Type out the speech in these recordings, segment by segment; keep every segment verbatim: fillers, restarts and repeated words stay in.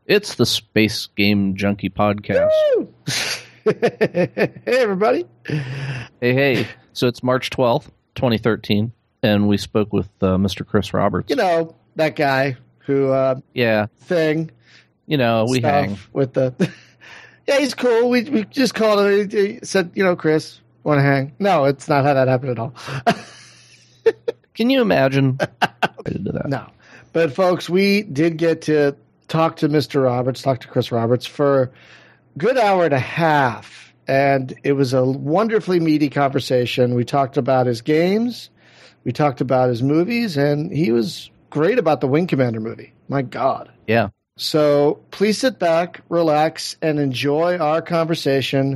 It's the Space Game Junkie Podcast. Hey, everybody. Hey, hey. So it's March twelfth, twenty thirteen, and we spoke with uh, Mister Chris Roberts. You know, that guy who, uh, yeah, thing. You know, we hang. With the, yeah, he's cool. We we just called him. He said, you know, Chris, want to hang? No, it's not how that happened at all. Can you imagine? Into that. No. But, folks, we did get to talk to Mister Roberts, talk to Chris Roberts for a good hour and a half. And it was a wonderfully meaty conversation. We talked about his games. We talked about his movies. And he was great about the Wing Commander movie. My God. Yeah. So please sit back, relax, and enjoy our conversation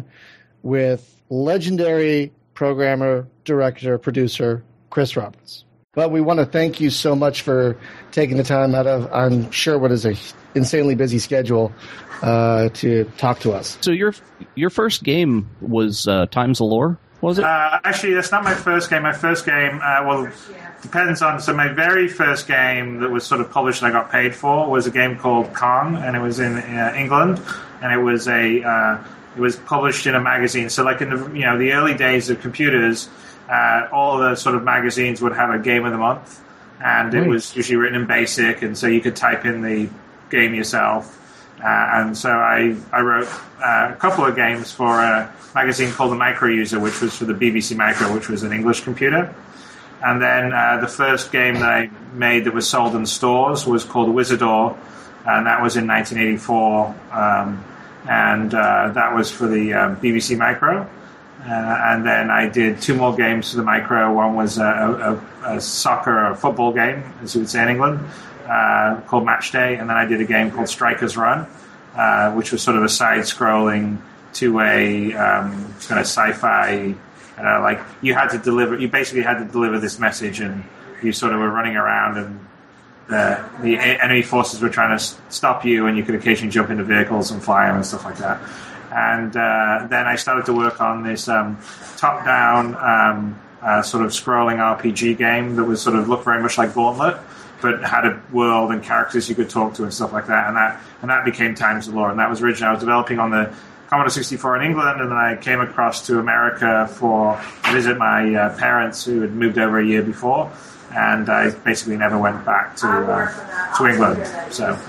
with legendary programmer, director, producer, Chris Roberts. But we want to thank you so much for taking the time out of, I'm sure, what is a insanely busy schedule uh, to talk to us. So your your first game was uh, Times of Lore, was it? Uh, actually, that's not my first game. My first game, uh, well, depends on. So my very first game that was sort of published and I got paid for was a game called Kong, and it was in uh, England, and it was a uh, it was published in a magazine. So like in the you know the early days of computers. Uh, all the sort of magazines would have a game of the month, and it was usually written in BASIC, and so you could type in the game yourself. Uh, and so I, I wrote uh, a couple of games for a magazine called The Micro User, which was for the B B C Micro, which was an English computer. And then uh, the first game that I made that was sold in stores was called Wizardor, and that was in nineteen eighty-four, um, and uh, that was for the uh, B B C Micro. Uh, and then I did two more games for the Micro. One was a, a, a soccer or football game, as you would say in England, uh, called Match Day. And then I did a game called Strikers Run, uh, which was sort of a side-scrolling two-way um, kind of sci-fi. Uh, like you had to deliver, you basically had to deliver this message, and you sort of were running around, and the, the enemy forces were trying to stop you, and you could occasionally jump into vehicles and fly them and stuff like that. And uh, then I started to work on this um, top-down um, uh, sort of scrolling R P G game that was sort of looked very much like Gauntlet, but had a world and characters you could talk to and stuff like that. And that and that became Times of Lore. And that was originally I was developing on the Commodore sixty-four in England, and then I came across to America for to visit my uh, parents who had moved over a year before, and I basically never went back to uh, to England. So.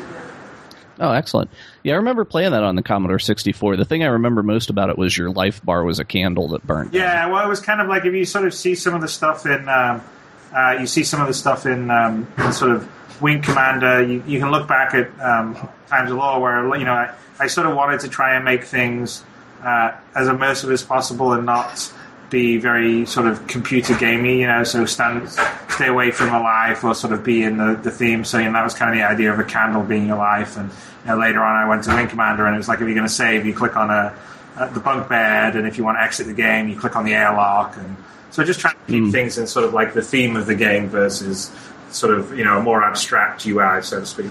Oh, excellent. Yeah, I remember playing that on the Commodore sixty-four. The thing I remember most about it was your life bar was a candle that burnt. Yeah, well, it was kind of like if you sort of see some of the stuff in, um, uh, you see some of the stuff in, um, in sort of Wing Commander, you, you can look back at um, Times of Lore where, you know, I, I sort of wanted to try and make things uh, as immersive as possible and not be very sort of computer gamey, you know, so stand, stay away from a life or sort of be in the, the theme. So, you know, that was kind of the idea of a candle being your life. And, you know, later on I went to Wing Commander, and it was like if you're going to save, you click on a, a the bunk bed, and if you want to exit the game, you click on the airlock. And so just trying to keep mm. things in sort of like the theme of the game versus sort of, you know, a more abstract U I, so to speak.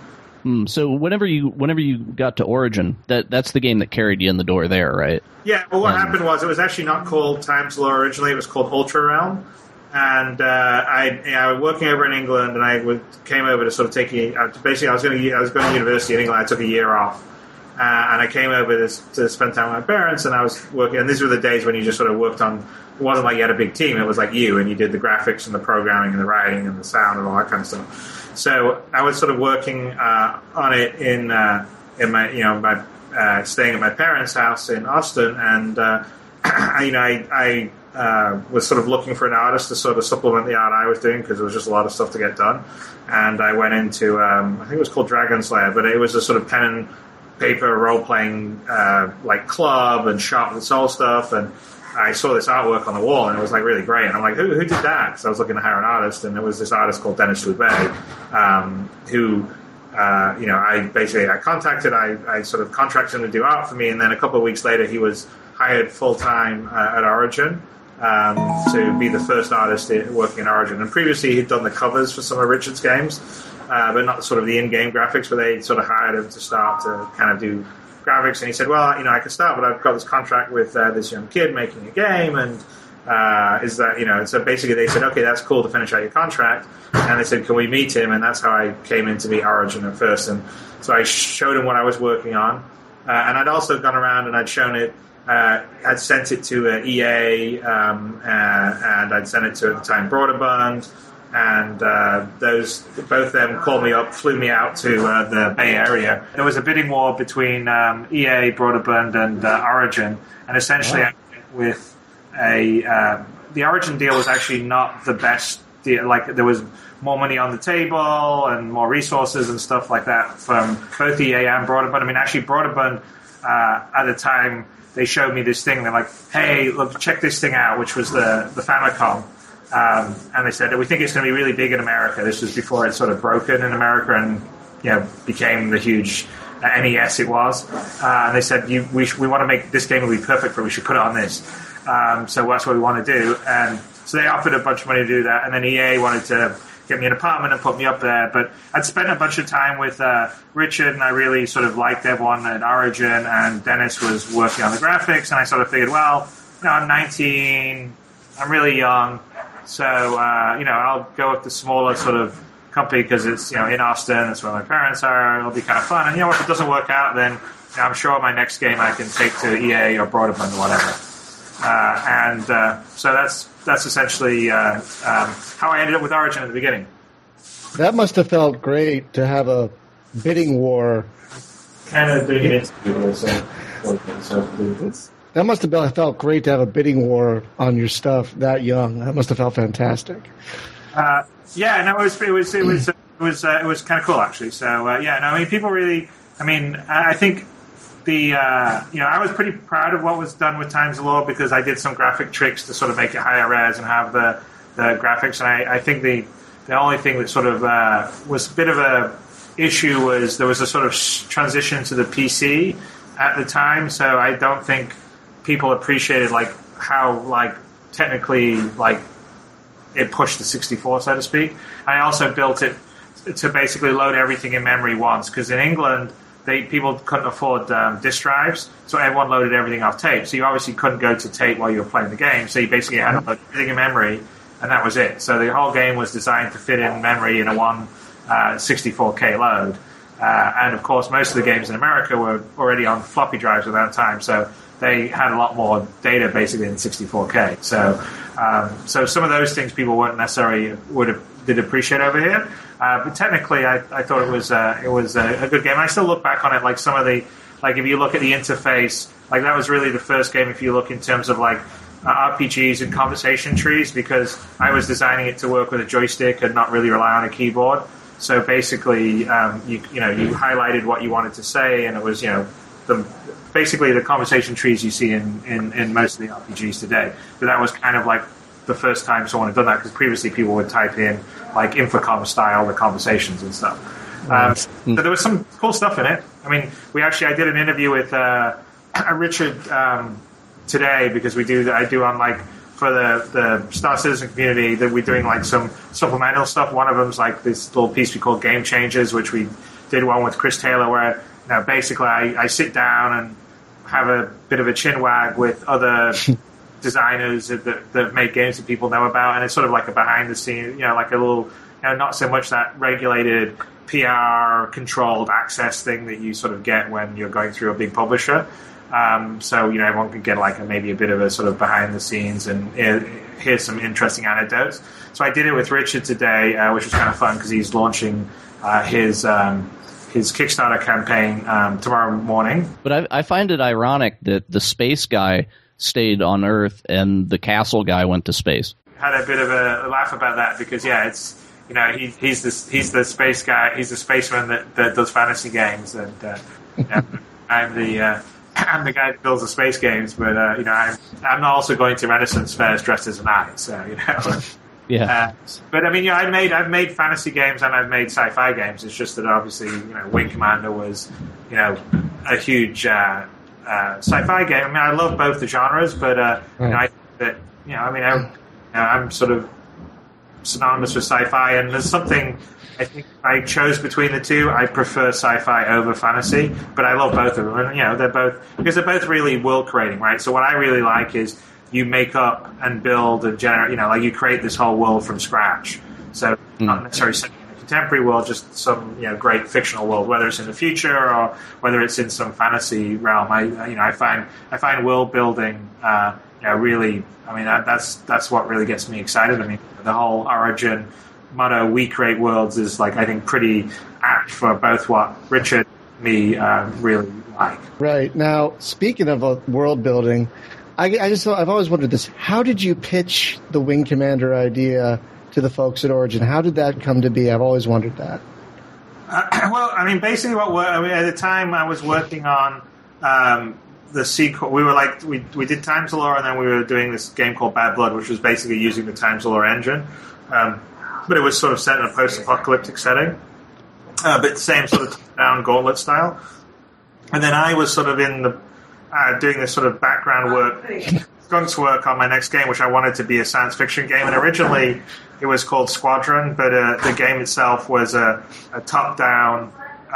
Mm, so whenever you whenever you got to Origin, that that's the game that carried you in the door there, right? Yeah, well, what um, happened was it was actually not called Times of Lore originally. It was called Ultra Realm. And uh, I, you know, I was working over in England, and I would, came over to sort of take a, basically I was going to I was going to university in England. I took a year off, uh, and I came over to, to spend time with my parents. And I was working, and these were the days when you just sort of worked on. It wasn't like you had a big team. It was like you, and you did the graphics and the programming and the writing and the sound and all that kind of stuff. So I was sort of working uh, on it in uh, in my you know my uh, staying at my parents' house in Austin, and uh, you know I. I Uh, was sort of looking for an artist to sort of supplement the art I was doing because there was just a lot of stuff to get done. And I went into, um, I think it was called Dragon Slayer, but it was a sort of pen and paper role-playing uh, like club and shop and soul stuff. And I saw this artwork on the wall, and it was like really great. And I'm like, who, who did that? So I was looking to hire an artist, and it was this artist called Dennis Loubet, um, who, uh, you know, I basically I contacted, I, I sort of contracted him to do art for me, and then a couple of weeks later, he was hired full-time uh, at Origin. Um, to be the first artist working in Origin. And previously he'd done the covers for some of Richard's games, uh, but not sort of the in-game graphics, but they sort of hired him to start to kind of do graphics. And he said, well, you know, I can start, but I've got this contract with uh, this young kid making a game, and uh, is that, you know, so basically they said, okay, that's cool to finish out your contract. And they said, can we meet him? And that's how I came in to meet Origin at first. And so I showed him what I was working on. Uh, and I'd also gone around and I'd shown it, uh, I'd sent it to uh, E A, um, uh, and I'd sent it to, at the time, Broderbund. And uh, those both of them called me up, flew me out to uh, the Bay Area. There was a bidding war between um, E A, Broderbund, and uh, Origin. And essentially, wow. with a uh, the Origin deal was actually not the best deal. Like, there was more money on the table and more resources and stuff like that from both E A and Broderbund. I mean, actually, Broderbund uh, at the time, they showed me this thing. They're like, "Hey, look, check this thing out," which was the the Famicom. Um, and they said that we think it's going to be really big in America. This was before it sort of broken in America and, you know, became the huge uh, N E S it was. Uh, and they said, you, we, sh- we want to make this game will be perfect for it. We should put it on this. Um, so that's what we want to do. And so they offered a bunch of money to do that. And then E A wanted to get me an apartment and put me up there. But I'd spent a bunch of time with uh, Richard, and I really sort of liked everyone at Origin. And Dennis was working on the graphics. And I sort of figured, well, you know, I'm nineteen. I'm really young. So, uh, you know, I'll go with the smaller sort of company because it's, you know, in Austin. That's where my parents are. It'll be kind of fun. And, you know, if it doesn't work out, then, you know, I'm sure my next game I can take to E A or Broderbund or whatever. Uh, and uh, so that's that's essentially uh, um, how I ended up with Origin at the beginning. That must have felt great to have a bidding war. Kind of doing it. So, that must have felt great to have a bidding war on your stuff that young. That must have felt fantastic. Uh, yeah, no, it was it was it was it was uh, it was kind of cool actually. So uh, yeah, no, I mean, people really. I mean, I think the uh, you know I was pretty proud of what was done with Times of Law because I did some graphic tricks to sort of make it higher res and have the the graphics. And I, I think the the only thing that sort of uh, was a bit of a issue was there was a sort of transition to the P C at the time. So I don't think people appreciated like how like technically like it pushed the sixty-four, so to speak. I also built it to basically load everything in memory once because in England they people couldn't afford um, disk drives, so everyone loaded everything off tape. So you obviously couldn't go to tape while you were playing the game. So you basically had to load everything in memory, and that was it. So the whole game was designed to fit in memory in a one uh, sixty-four K load. Uh, and of course, most of the games in America were already on floppy drives at that time. So they had a lot more data basically than sixty-four K. So, um, so some of those things people weren't necessarily would have, did appreciate over here. Uh, but technically, I, I thought it was uh, it was a, a good game. I still look back on it like some of the like if you look at the interface, like that was really the first game. If you look in terms of like uh, R P Gs and conversation trees, because I was designing it to work with a joystick and not really rely on a keyboard. So basically, um, you you know you highlighted what you wanted to say, and it was you know the. Basically, the conversation trees you see in, in, in most of the R P Gs today. But that was kind of like the first time someone had done that, because previously people would type in, like, Infocom style, the conversations and stuff. Um, so there was some cool stuff in it. I mean, we actually, I did an interview with uh, Richard um, today, because we do, I do on, like, for the, the Star Citizen community, that we're doing, like, some supplemental stuff. One of them's, like, this little piece we call Game Changers, which we did one with Chris Taylor, where, you know, basically I, I sit down and have a bit of a chin wag with other designers that, that make games that people know about, and it's sort of like a behind the scenes, you know, like a little, you know, not so much that regulated P R controlled access thing that you sort of get when you're going through a big publisher. Um, so, you know, everyone can get like a, maybe a bit of a sort of behind the scenes and uh, hear some interesting anecdotes. So I did it with Richard today, uh, which was kind of fun because he's launching uh, his um, his Kickstarter campaign um, tomorrow morning. But I, I find it ironic that the space guy stayed on Earth and the castle guy went to space. Had a bit of a laugh about that because, yeah, it's, you know, he, he's the he's the space guy, he's the spaceman that, that does fantasy games, and uh, you know, I'm the uh, I'm the guy that builds the space games. But uh, you know, I'm I'm also going to Renaissance fairs dressed as an eye, so you know. Yeah, uh, but I mean, yeah, I made I've made fantasy games and I've made sci-fi games. It's just that obviously, you know, Wing Commander was, you know, a huge uh, uh, sci-fi game. I mean, I love both the genres, but uh, you know, I think that you know, I mean, I, you know, I'm sort of synonymous with sci-fi, and there's something I think if I chose between the two, I prefer sci-fi over fantasy, but I love both of them, and you know, they're both because they're both really world creating, right? So what I really like is, you make up and build and generate, you know, like you create this whole world from scratch. So mm. not necessarily setting in a contemporary world, just some, you know, great fictional world, whether it's in the future or whether it's in some fantasy realm. I, you know, I find, I find world building, uh, you know, really, I mean, that, that's, that's what really gets me excited. I mean, the whole Origin motto, we create worlds, is like, I think pretty apt for both what Richard and me, uh, really like. Right. Now, speaking of uh, world building, I, I just I've always wondered this. How did you pitch the Wing Commander idea to the folks at Origin? How did that come to be? I've always wondered that. Uh, well, I mean, basically, what I mean, at the time I was working on um, the sequel. We were like we we did Times of Lore, and then we were doing this game called Bad Blood, which was basically using the Times of Lore engine, um, but it was sort of set in a post-apocalyptic setting, uh, but same sort of down gauntlet style. And then I was sort of in the Uh, doing this sort of background work, going to work on my next game, which I wanted to be a science fiction game. And originally it was called Squadron, but uh, the game itself was a, a top-down,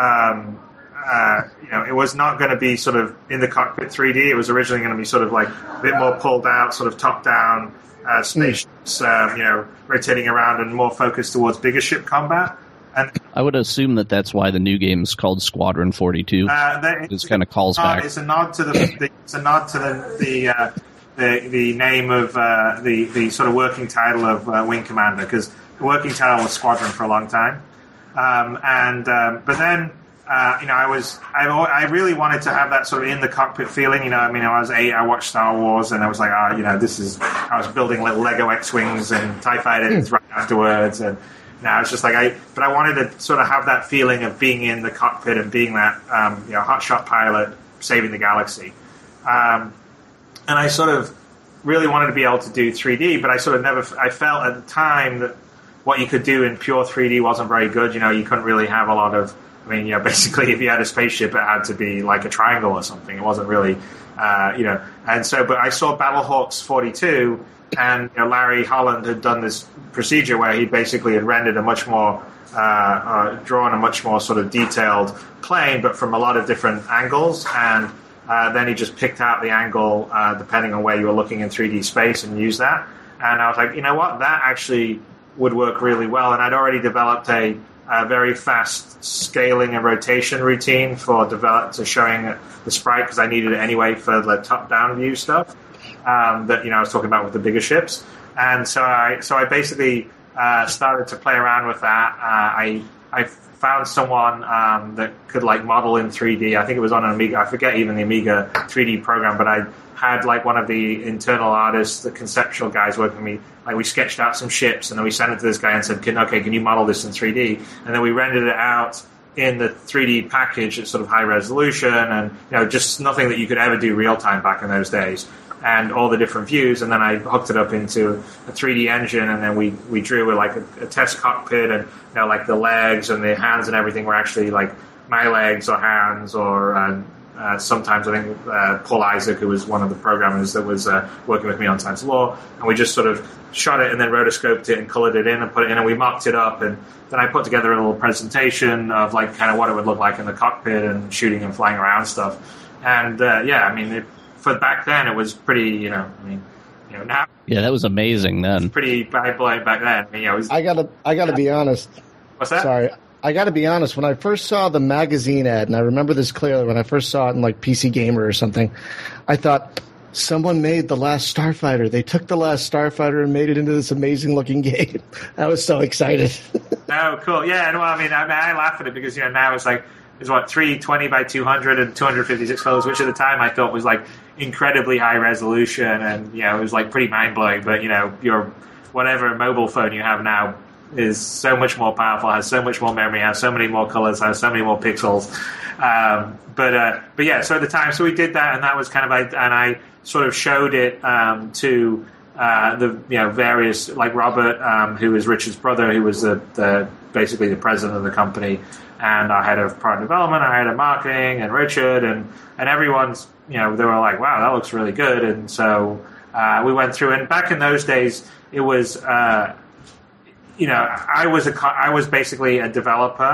um, uh, you know, it was not going to be sort of in the cockpit three D. It was originally going to be sort of like a bit more pulled out, sort of top-down uh, spaceships, um, you know, rotating around and more focused towards bigger ship combat. And I would assume that that's why the new game is called Squadron forty-two. Uh, it just kind of calls nod, back. It's a nod to the, the it's a nod to the the uh, the, the name of uh, the the sort of working title of uh, Wing Commander, because the working title was Squadron for a long time. Um, and um, but then uh, you know I was I I really wanted to have that sort of in the cockpit feeling. You know, I mean, I was eight, I watched Star Wars, and I was like, oh, you know, this is I was building little Lego X-wings and TIE fighters right afterwards, and. Now it's just like I, but I wanted to sort of have that feeling of being in the cockpit and being that, um, you know, hotshot pilot saving the galaxy. Um, and I sort of really wanted to be able to do three D, but I sort of never, I felt at the time that what you could do in pure three D wasn't very good. You know, you couldn't really have a lot of, I mean, you know, basically if you had a spaceship, it had to be like a triangle or something. It wasn't really, uh, you know, and so, but I saw Battlehawks forty-two. And you know, Larry Holland had done this procedure where he basically had rendered a much more, uh, uh, drawn a much more sort of detailed plane, but from a lot of different angles. And uh, then he just picked out the angle uh, depending on where you were looking in three D space and used that. And I was like, you know what, that actually would work really well. And I'd already developed a, a very fast scaling and rotation routine for develop to showing the sprite because I needed it anyway for the top-down view stuff. Um, that you know I was talking about with the bigger ships, and so I so I basically uh, started to play around with that. Uh, I I found someone um, that could like model in three D. I think it was on an Amiga. I forget even the Amiga three D program, but I had like one of the internal artists, the conceptual guys working with me. Like we sketched out some ships, and then we sent it to this guy and said, "Can okay, can you model this in three D?" And then we rendered it out in the three D package at sort of high resolution, and you know just nothing that you could ever do real time back in those days. And all the different views, and then I hooked it up into a three D engine, and then we, we drew like a, a test cockpit, and you know like the legs and the hands and everything were actually like my legs or hands, or uh, uh, sometimes I think uh, Paul Isaac, who was one of the programmers that was uh, working with me on Times of Lore, and we just sort of shot it and then rotoscoped it and colored it in and put it in, and we mocked it up, and then I put together a little presentation of like kind of what it would look like in the cockpit and shooting and flying around stuff, and uh, yeah, I mean. It, For back then, it was pretty, you know, I mean, you know, now. Yeah, that was amazing then. Pretty mind-blowing back then. I mean, you know, it was, I gotta, I gotta be honest. What's that? Sorry. I gotta be honest. When I first saw the magazine ad, and I remember this clearly, when I first saw it in like P C Gamer or something, I thought, someone made The Last Starfighter. They took The Last Starfighter and made it into this amazing-looking game. I was so excited. Oh, cool. Yeah, well, I mean, I, I laugh at it because, you know, now it's like, it's what, three twenty by two hundred and two fifty-six photos, which at the time I thought was like incredibly high resolution, and you know it was like pretty mind blowing. But you know, your whatever mobile phone you have now is so much more powerful, has so much more memory, has so many more colors, has so many more pixels. Um, but uh, but yeah, so at the time, so we did that, and that was kind of like, and I sort of showed it um, to uh, the you know various like Robert, um, who was Richard's brother, who was the, the basically the president of the company. And our head of product development, our head of marketing, and Richard, and, and everyone's, you know, they were like, wow, that looks really good. And so uh, we went through, and back in those days, it was, uh, you know, I was a, I was basically a developer,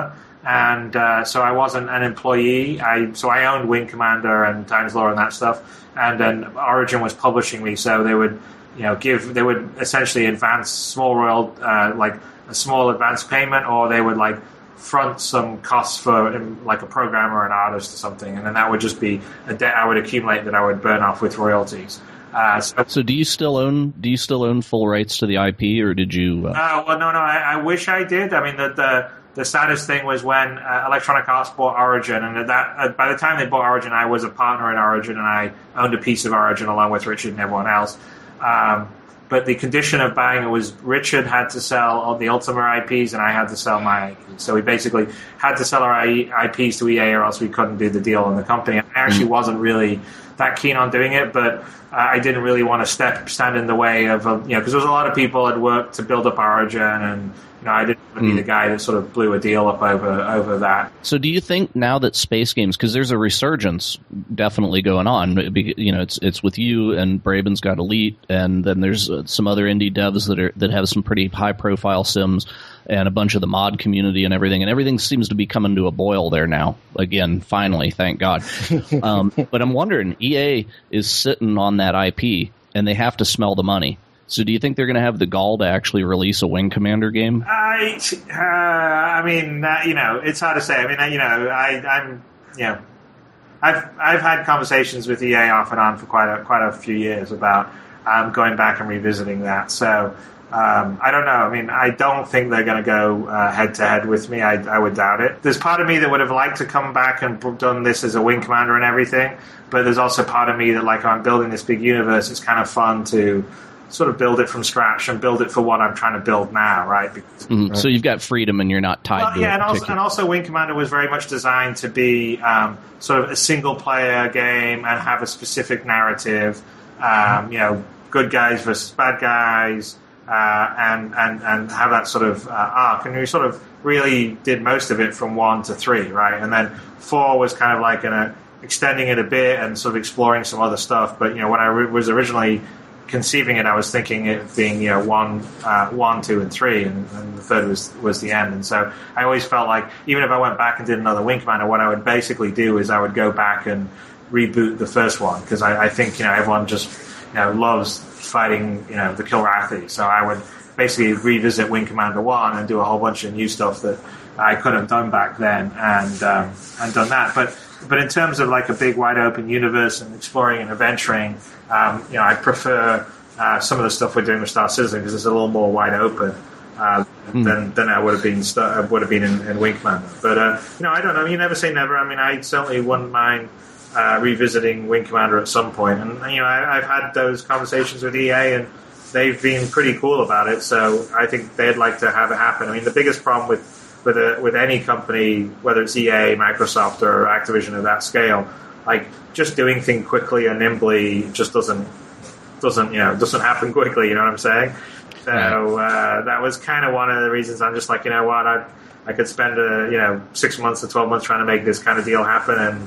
and uh, so I wasn't an employee. I so I owned Wing Commander and Titan's Law and that stuff, and then Origin was publishing me, so they would, you know, give they would essentially advance small royal uh, like a small advance payment, or they would like front some costs for um, like a programmer or an artist or something, and then that would just be a debt I would accumulate that I would burn off with royalties. Uh, so, so do you still own do you still own full rights to the I P, or did you? Uh... uh well, no, no. I, I wish I did. I mean, the the, the saddest thing was when uh, Electronic Arts bought Origin, and that uh, by the time they bought Origin, I was a partner in Origin, and I owned a piece of Origin along with Richard and everyone else. Um, But the condition of buying it was Richard had to sell all the Ultima I Ps and I had to sell my I Ps. So we basically had to sell our I Ps to E A or else we couldn't do the deal in the company. I actually wasn't really that keen on doing it, but uh, I didn't really want to step stand in the way of, uh, you know, because there was a lot of people that worked to build up Origin, and you know, I didn't want to be mm. the guy that sort of blew a deal up over over that. So do you think now that space games, because there's a resurgence definitely going on, you know, it's it's with you and Braben's got Elite, and then there's uh, some other indie devs that are that have some pretty high profile sims, and a bunch of the mod community and everything, and everything seems to be coming to a boil there now. Again, finally, thank God. um, but I'm wondering, E A is sitting on that I P, and they have to smell the money. So do you think they're going to have the gall to actually release a Wing Commander game? I, uh, I mean, uh, you know, it's hard to say. I mean, you know, I, I'm, you know, I've I've had conversations with E A off and on for quite a quite a few years about um, going back and revisiting that. So um, I don't know. I mean, I don't think they're going to go uh, head to head with me. I, I would doubt it. There's part of me that would have liked to come back and done this as a Wing Commander and everything, but there's also part of me that, like, I'm building this big universe. It's kind of fun to sort of build it from scratch and build it for what I'm trying to build now, right? Because, mm-hmm. right. So you've got freedom and you're not tied well, to yeah, it. And also, and also Wing Commander was very much designed to be um, sort of a single-player game and have a specific narrative, um, you know, good guys versus bad guys, uh, and, and, and have that sort of uh, arc. And we sort of really did most of it from one to three, right? And then four was kind of like in a, extending it a bit and sort of exploring some other stuff. But, you know, when I re- was originally conceiving it, I was thinking it being, you know, one, uh, one, two, and three, and, and the third was was the end. And so I always felt like even if I went back and did another Wing Commander, what I would basically do is I would go back and reboot the first one, because I, I think, you know, everyone just, you know, loves fighting, you know, the Kilrathi. So I would basically revisit Wing Commander one and do a whole bunch of new stuff that I could have done back then, and um, and done that. But but in terms of like a big wide open universe and exploring and adventuring, um, you know, I prefer uh, some of the stuff we're doing with Star Citizen because it's a little more wide open uh, mm. than than I would have been st- would have been in, in Wing Commander. But uh, you know, I don't know. You never say never. I mean, I certainly wouldn't mind uh, revisiting Wing Commander at some point. And you know, I, I've had those conversations with E A, and they've been pretty cool about it. So I think they'd like to have it happen. I mean, the biggest problem with with a, with any company, whether it's E A, Microsoft, or Activision of that scale, like just doing things quickly and nimbly just doesn't doesn't you know doesn't happen quickly. You know what I'm saying? So uh, that was kind of one of the reasons I'm just like, you know what, I I could spend a, you know six months to twelve months trying to make this kind of deal happen, and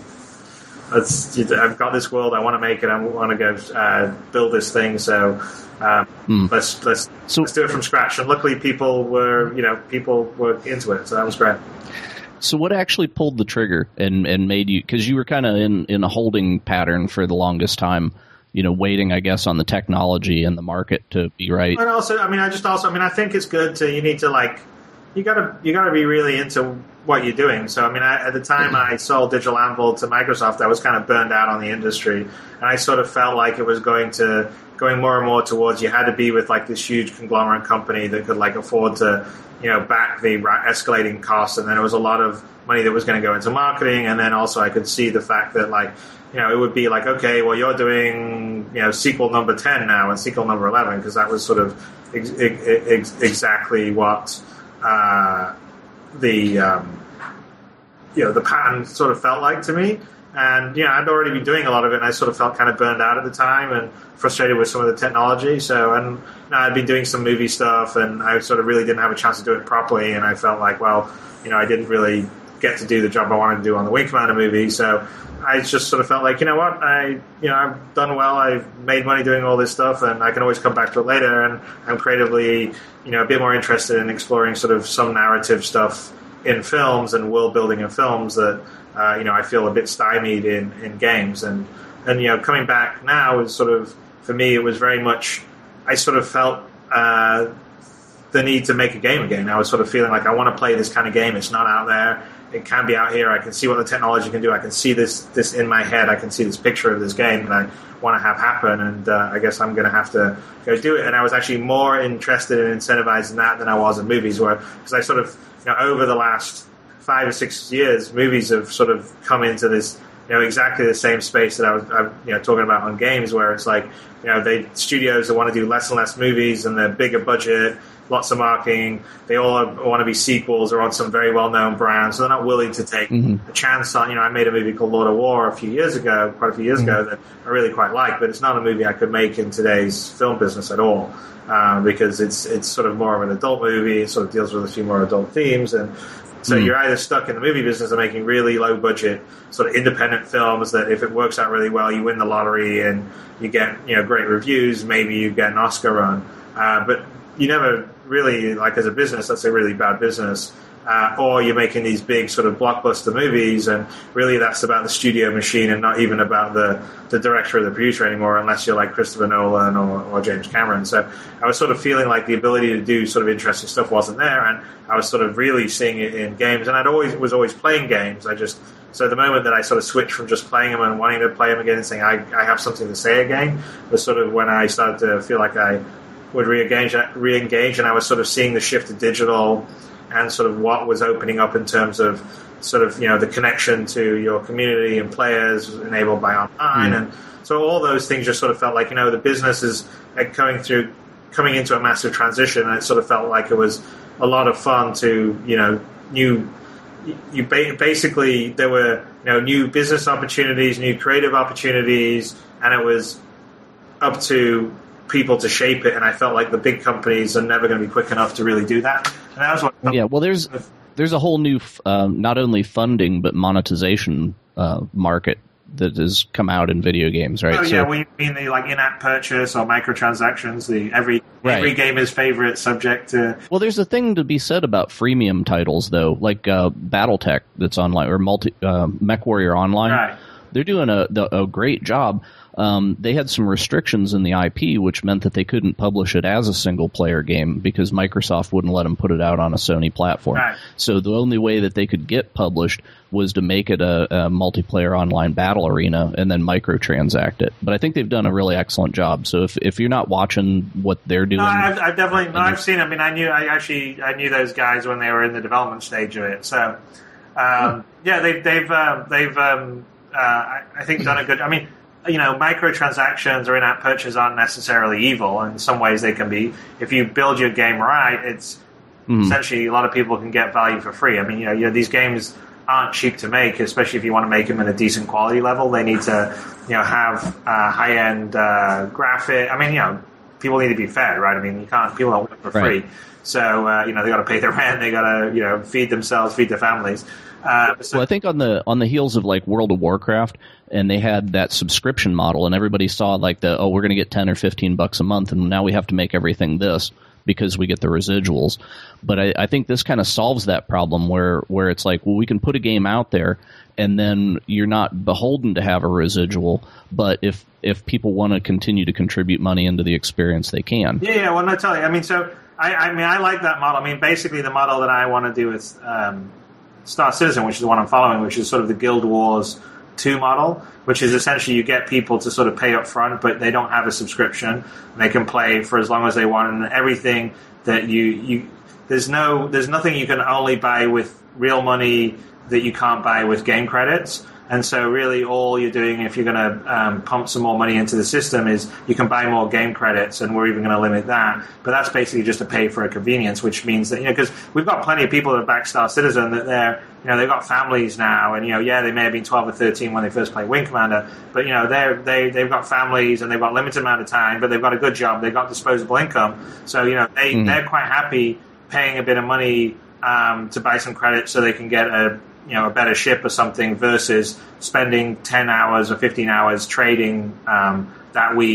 let's I've got this world, I want to make it, I want to go uh, build this thing, so. Um, mm. Let's let's so, let's do it from scratch. And luckily, people were you know people were into it, so that was great. So, what actually pulled the trigger and, and made you? Because you were kind of in, in a holding pattern for the longest time, you know, waiting, I guess, on the technology and the market to be right. And also, I mean, I just also, I mean, I think it's good to you need to like you gotta you gotta be really into what you're doing. So, I mean, I, at the time I sold Digital Anvil to Microsoft, I was kind of burned out on the industry, and I sort of felt like it was going to. going more and more towards you had to be with like this huge conglomerate company that could like afford to, you know, back the escalating costs. And then there was a lot of money that was going to go into marketing. And then also I could see the fact that like, you know, it would be like, okay, well, you're doing, you know, sequel number ten now and sequel number eleven, because that was sort of ex- ex- exactly what uh, the, um, you know, the pattern sort of felt like to me. And, you know, I'd already been doing a lot of it, and I sort of felt kind of burned out at the time and frustrated with some of the technology. So, and you know, I'd been doing some movie stuff, and I sort of really didn't have a chance to do it properly. And I felt like, well, you know, I didn't really get to do the job I wanted to do on the Wing Commander movie. So I just sort of felt like, you know what, I, you know, I've done well. I've made money doing all this stuff, and I can always come back to it later. And I'm creatively, you know, a bit more interested in exploring sort of some narrative stuff in films and world building in films that uh, you know I feel a bit stymied in, in games. And and you know coming back now is sort of, for me, it was very much, I sort of felt uh, the need to make a game again. I was sort of feeling like I want to play this kind of game. It's not out there. It can be out here. I can see what the technology can do. I can see this this in my head. I can see this picture of this game that I want to have happen. And uh, I guess I'm going to have to go do it. And I was actually more interested in incentivizing that than I was in movies, where because I sort of, you know, over the last five or six years, movies have sort of come into this, you know, exactly the same space that I was, I'm, you know, talking about on games, where it's like, you know, they studios that want to do less and less movies and they're bigger budget, lots of marketing. They all want to be sequels or on some very well-known brands. So they're not willing to take mm-hmm. a chance on, you know, I made a movie called Lord of War a few years ago, quite a few years mm-hmm. ago, that I really quite like, but it's not a movie I could make in today's film business at all, uh, because it's it's sort of more of an adult movie. It sort of deals with a few more adult themes. And so mm-hmm. you're either stuck in the movie business or making really low-budget sort of independent films that if it works out really well, you win the lottery and you get, you know, great reviews, maybe you get an Oscar run. Uh, but you never really, like as a business, that's a really bad business. Uh, or you're making these big sort of blockbuster movies, and really that's about the studio machine and not even about the, the director or the producer anymore, unless you're like Christopher Nolan or, or James Cameron. So I was sort of feeling like the ability to do sort of interesting stuff wasn't there, and I was sort of really seeing it in games. And I'd always was always playing games. I just so the moment that I sort of switched from just playing them and wanting to play them again and saying I, I have something to say again was sort of when I started to feel like I would re-engage, re-engage, and I was sort of seeing the shift to digital and sort of what was opening up in terms of sort of, you know, the connection to your community and players enabled by online. Mm. And so all those things just sort of felt like, you know, the business is going through, coming into a massive transition, and it sort of felt like it was a lot of fun to, you know, new, you basically, there were, you know, new business opportunities, new creative opportunities, and it was up to people to shape it, and I felt like the big companies are never going to be quick enough to really do that. And that was what yeah, well, there's there's a whole new um, not only funding but monetization uh, market that has come out in video games, right? Oh yeah, so, we mean the like in-app purchase or microtransactions, the every right. every gamer's favorite subject to. Well, there's a thing to be said about freemium titles though, like uh, BattleTech that's online or multi uh, MechWarrior Online. Right. They're doing a a great job. Um, they had some restrictions in the I P, which meant that they couldn't publish it as a single-player game because Microsoft wouldn't let them put it out on a Sony platform. Right. So the only way that they could get published was to make it a, a multiplayer online battle arena and then microtransact it. But I think they've done a really excellent job. So if if you're not watching what they're doing, no, I've, I've definitely no, I've seen. I mean, I knew I actually I knew those guys when they were in the development stage of it. So um, yeah, they've they've uh, they've um, uh, I, I think done a good. I mean. You know, microtransactions or in-app purchases aren't necessarily evil. In some ways, they can be. If you build your game right, it's mm. essentially a lot of people can get value for free. I mean, you know, you know, these games aren't cheap to make, especially if you want to make them at a decent quality level. They need to, you know, have uh, high-end uh, graphic. I mean, you know, people need to be fed, right? I mean, you can't. People don't work for free, right. So uh, you know, they got to pay their rent. They got to, you know, feed themselves, feed their families. Uh, so, well, I think on the on the heels of like World of Warcraft, and they had that subscription model, and everybody saw like the oh, we're going to get ten or fifteen bucks a month, and now we have to make everything this because we get the residuals. But I, I think this kind of solves that problem where where it's like, well, we can put a game out there, and then you're not beholden to have a residual. But if if people want to continue to contribute money into the experience, they can. Yeah, yeah. Well, no, tell you. I mean, so I, I mean, I like that model. I mean, basically, the model that I want to do is. Um, Star Citizen, which is the one I'm following, which is sort of the Guild Wars two model, which is essentially you get people to sort of pay up front, but they don't have a subscription. And they can play for as long as they want, and everything that you you there's no there's nothing you can only buy with real money that you can't buy with game credits. And so really all you're doing if you're going to um, pump some more money into the system is you can buy more game credits, and we're even going to limit that. But that's basically just to pay for a convenience, which means that, you know, because we've got plenty of people that back Star Citizen that they're, you know, they've got families now, and, you know, yeah, they may have been twelve or thirteen when they first played Wing Commander, but, you know, they're, they, they've got families and they've got limited amount of time, but they've got a good job, they've got disposable income. So, you know, they, mm-hmm. they're quite happy paying a bit of money um, to buy some credits so they can get a, you know, a better ship or something versus spending ten hours or fifteen hours trading um, that week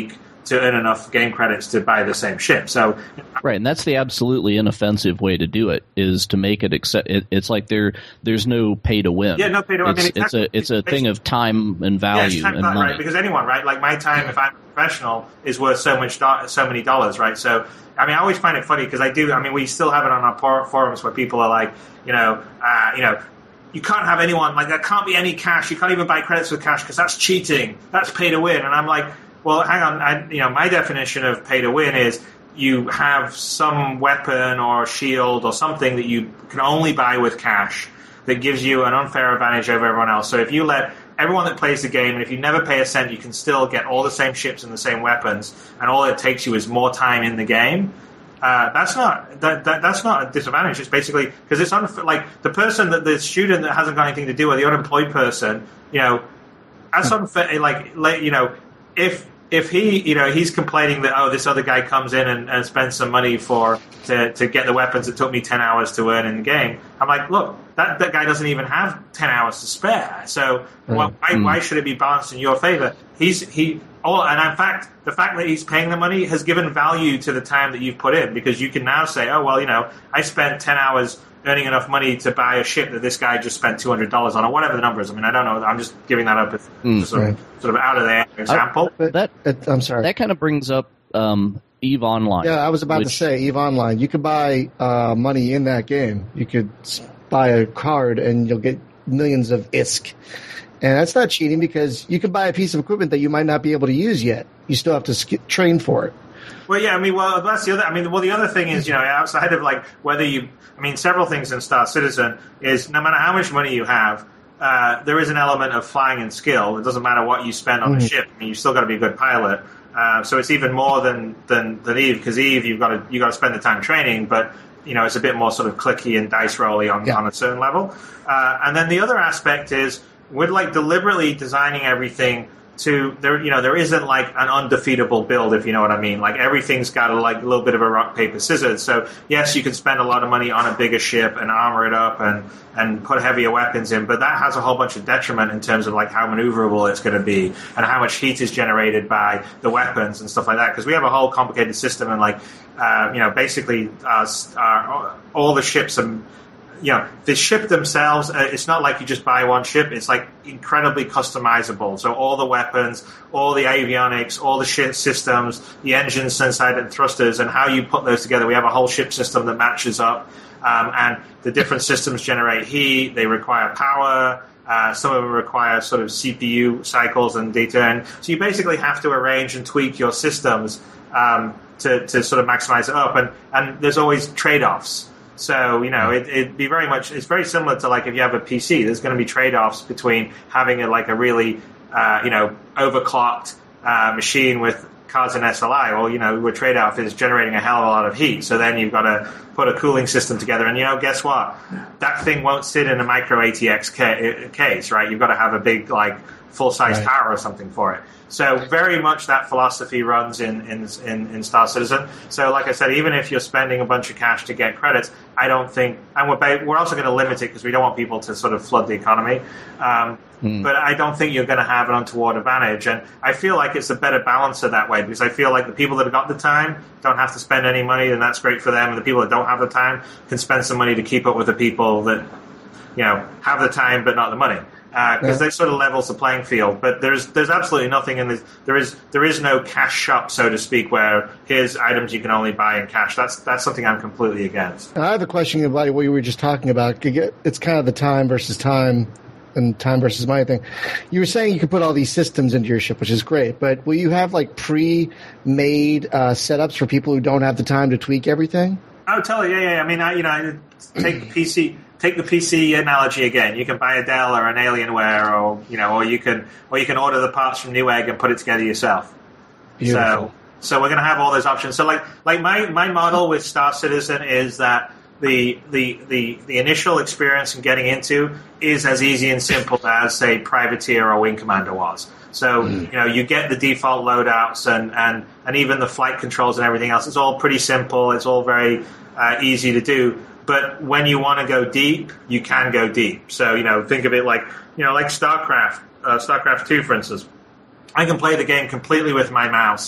to earn enough game credits to buy the same ship. So, right, and that's the absolutely inoffensive way to do it, is to make it accept. It, it's like there, there's no pay to win. Yeah, no pay to win. It's, I mean, it's a, it's a thing of time and value yeah, and that, money. Right? Because anyone, right? Like my time, if I'm a professional, is worth so much, do- so many dollars, right? So, I mean, I always find it funny because I do. I mean, we still have it on our por- forums where people are like, you know, uh, you know. You can't have anyone, like, there can't be any cash. You can't even buy credits with cash because that's cheating. That's pay to win. And I'm like, well, hang on. I, you know, my definition of pay to win is you have some weapon or shield or something that you can only buy with cash that gives you an unfair advantage over everyone else. So if you let everyone that plays the game, and if you never pay a cent, you can still get all the same ships and the same weapons, and all it takes you is more time in the game. Uh, that's not that, that that's not a disadvantage. It's basically because it's unfair. Like the person that the student that hasn't got anything to do, or the unemployed person, you know, that's unfair. Like, like you know, if if he you know he's complaining that, oh, this other guy comes in and, and spends some money for to, to get the weapons that took me ten hours to earn in the game. I'm like, look, that, that guy doesn't even have ten hours to spare. So Right. why Mm. why should it be balanced in your favor? He's he. Oh, and in fact, the fact that he's paying the money has given value to the time that you've put in, because you can now say, oh, well, you know, I spent ten hours earning enough money to buy a ship that this guy just spent two hundred dollars on, or whatever the number is. I mean, I don't know. I'm just giving that up as Mm. sort, of, Right. sort of out of the example. But That- it, I'm sorry. That kind of brings up um, EVE Online. Yeah, I was about to which- say EVE Online. You could buy uh, money in that game. You could s- buy a card and you'll get millions of I S K. And that's not cheating because you can buy a piece of equipment that you might not be able to use yet. You still have to sk- train for it. Well, yeah, I mean, well, that's the other. I mean, well, the other thing is, you know, outside of like whether you, I mean, several things in Star Citizen is no matter how much money you have, uh, there is an element of flying and skill. It doesn't matter what you spend on the Mhm. ship. I mean, you still got to be a good pilot. Uh, so it's even more than than, than Eve, because Eve you've got to you got to spend the time training, but you know it's a bit more sort of clicky and dice rolly on Yeah. on a certain level. Uh, and then the other aspect is we're like deliberately designing everything to there. You know, there isn't like an undefeatable build, if you know what I mean. Like everything's got a, like a little bit of a rock paper scissors. So yes, you can spend a lot of money on a bigger ship and armor it up and and put heavier weapons in, but that has a whole bunch of detriment in terms of like how maneuverable it's going to be and how much heat is generated by the weapons and stuff like that. Because we have a whole complicated system and like uh, you know basically uh, uh, all the ships are. You know, the ship themselves, uh, it's not like you just buy one ship. It's like incredibly customizable. So all the weapons, all the avionics, all the ship systems, the engines, inside and thrusters, and how you put those together. We have a whole ship system that matches up. Um, and the different systems generate heat. They require power. Uh, some of them require sort of C P U cycles and data. And so you basically have to arrange and tweak your systems um, to, to sort of maximize it up. And, and there's always trade-offs. So, you know, it, it'd be very much, it's very similar to like if you have a P C, there's going to be trade-offs between having a, like a really, uh, you know, overclocked uh, machine with cards and S L I. Well, you know, the trade-off is generating a hell of a lot of heat. So then you've got to put a cooling system together. And, you know, guess what? That thing won't sit in a micro A T X ca- case, right? You've got to have a big, like, full-size Right. tower or something for it. So very much that philosophy runs in, in, in, in Star Citizen. So like I said, even if you're spending a bunch of cash to get credits, I don't think, and we're, ba- we're also going to limit it because we don't want people to sort of flood the economy. Um, Mm. But I don't think you're going to have an untoward advantage. And I feel like it's a better balancer that way because I feel like the people that have got the time don't have to spend any money, and that's great for them. And the people that don't have the time can spend some money to keep up with the people that, you know, have the time but not the money. Because uh, Yeah. that sort of levels the playing field, but there's there's absolutely nothing in this. There is there is no cash shop, so to speak, where here's items you can only buy in cash. That's that's something I'm completely against. And I have a question about what you were just talking about. It's kind of the time versus time and time versus money thing. You were saying you could put all these systems into your ship, which is great, but will you have like pre-made uh, setups for people who don't have the time to tweak everything? Oh, totally. Yeah, yeah. I mean, I, you know, take the P C. Take the P C analogy again. You can buy a Dell or an Alienware, or you know, or you can, or you can order the parts from Newegg and put it together yourself. Beautiful. So, so we're going to have all those options. So, like, like my, my model with Star Citizen is that the the the the initial experience in getting into is as easy and simple as, say, Privateer or Wing Commander was. So, mm. you know, you get the default loadouts and, and, and even the flight controls and everything else. It's all pretty simple. It's all very uh, easy to do. But when you want to go deep, you can go deep. So, you know, think of it like, you know, like StarCraft, uh, StarCraft two, for instance. I can play the game completely with my mouse.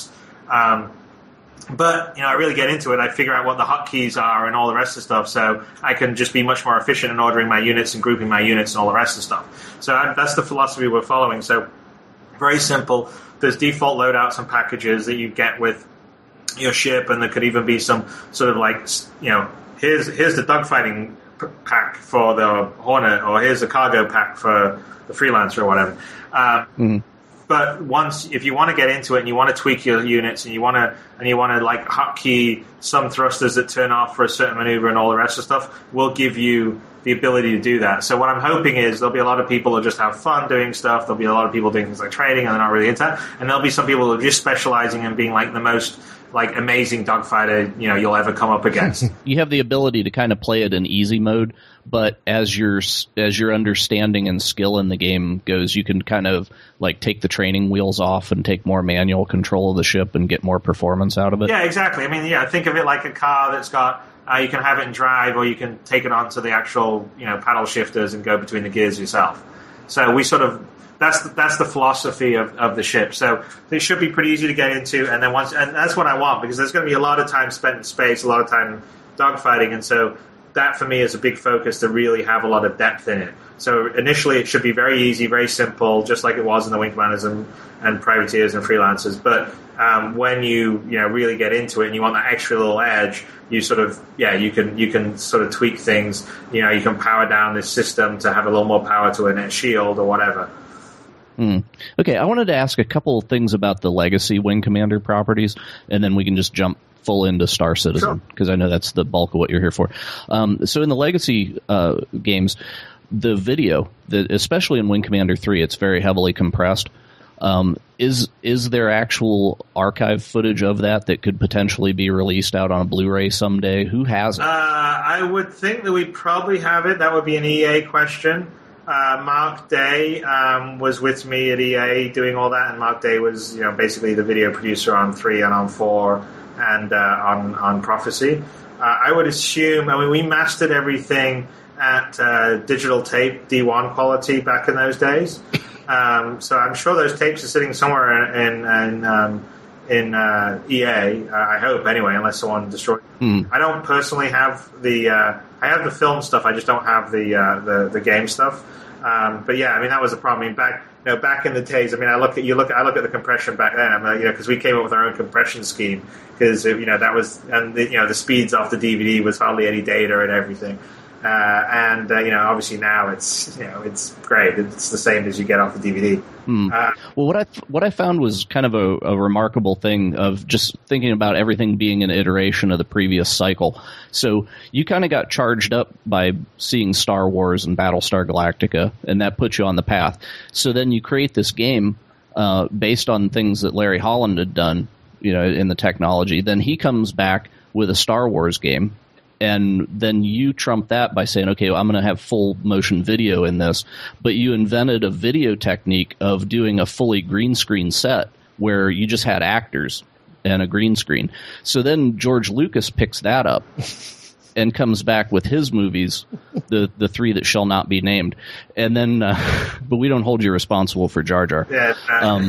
Um, But, you know, I really get into it. I figure out what the hotkeys are and all the rest of the stuff, so I can just be much more efficient in ordering my units and grouping my units and all the rest of the stuff. So I, that's the philosophy we're following. So very simple. There's default loadouts and packages that you get with your ship, and there could even be some sort of like, you know, here's here's the dogfighting pack for the Hornet, or here's the cargo pack for the Freelancer or whatever. Um, mm-hmm. But once, if you want to get into it and you want to tweak your units and you want to and you want to like hotkey some thrusters that turn off for a certain maneuver and all the rest of the stuff, we'll give you the ability to do that. So what I'm hoping is there'll be a lot of people who just have fun doing stuff. There'll be a lot of people doing things like trading and they're not really into that. And there'll be some people who are just specializing in being like the most like amazing dogfighter, you know, you'll ever come up against. You have the ability to kind of play it in easy mode, but as your as your understanding and skill in the game goes, you can kind of like take the training wheels off and take more manual control of the ship and get more performance out of it. Yeah, exactly. I mean, yeah, think of it like a car that's got uh, you can have it in drive, or you can take it onto the actual, you know, paddle shifters and go between the gears yourself. So we sort of That's the, that's the philosophy of, of the ship. So it should be pretty easy to get into, and then once, and that's what I want, because there's going to be a lot of time spent in space, a lot of time dogfighting, and so that for me is a big focus to really have a lot of depth in it. So initially it should be very easy, very simple, just like it was in the Wing Commanders and, and Privateers and Freelancers. But um, when you you know really get into it and you want that extra little edge, you sort of yeah you can you can sort of tweak things. You know, you can power down this system to have a little more power to it, a shield or whatever. Mm. Okay, I wanted to ask a couple of things about the legacy Wing Commander properties, and then we can just jump full into Star Citizen, because sure. I know that's the bulk of what you're here for. Um, so in the legacy uh, games, the video, the, especially in Wing Commander three, it's very heavily compressed. Um, is is there actual archive footage of that that could potentially be released out on a Blu-ray someday? Who has it? Uh, I would think that we probably have it. That would be an E A question. Uh, Mark Day um, was with me at E A doing all that, and Mark Day was, you know, basically the video producer on three and on four and uh, on on Prophecy. Uh, I would assume. I mean, we mastered everything at uh, digital tape D one quality back in those days, um, so I'm sure those tapes are sitting somewhere in in, um, in uh, E A. Uh, I hope anyway, unless someone destroyed it. Mm. I don't personally have the. Uh, I have the film stuff. I just don't have the uh, the, the game stuff. Um, but yeah, I mean that was the problem. I mean back you know back in the days. I mean I look at you look I look at the compression back then. I'm like, you know because we came up with our own compression scheme because you know that was and the, you know the speeds off the D V D was hardly any data and everything. Uh, and uh, you know, obviously now it's you know it's great. It's the same as you get off the D V D. Hmm. Uh, well, what I what I found was kind of a, a remarkable thing of just thinking about everything being an iteration of the previous cycle. So you kind of got charged up by seeing Star Wars and Battlestar Galactica, and that put you on the path. So then you create this game uh, based on things that Larry Holland had done, you know, in the technology. Then he comes back with a Star Wars game. And then you trump that by saying, okay, well, I'm going to have full motion video in this. But you invented a video technique of doing a fully green screen set where you just had actors and a green screen. So then George Lucas picks that up and comes back with his movies, the the three that shall not be named. And then, uh, but we don't hold you responsible for Jar Jar. Yeah, uh, um,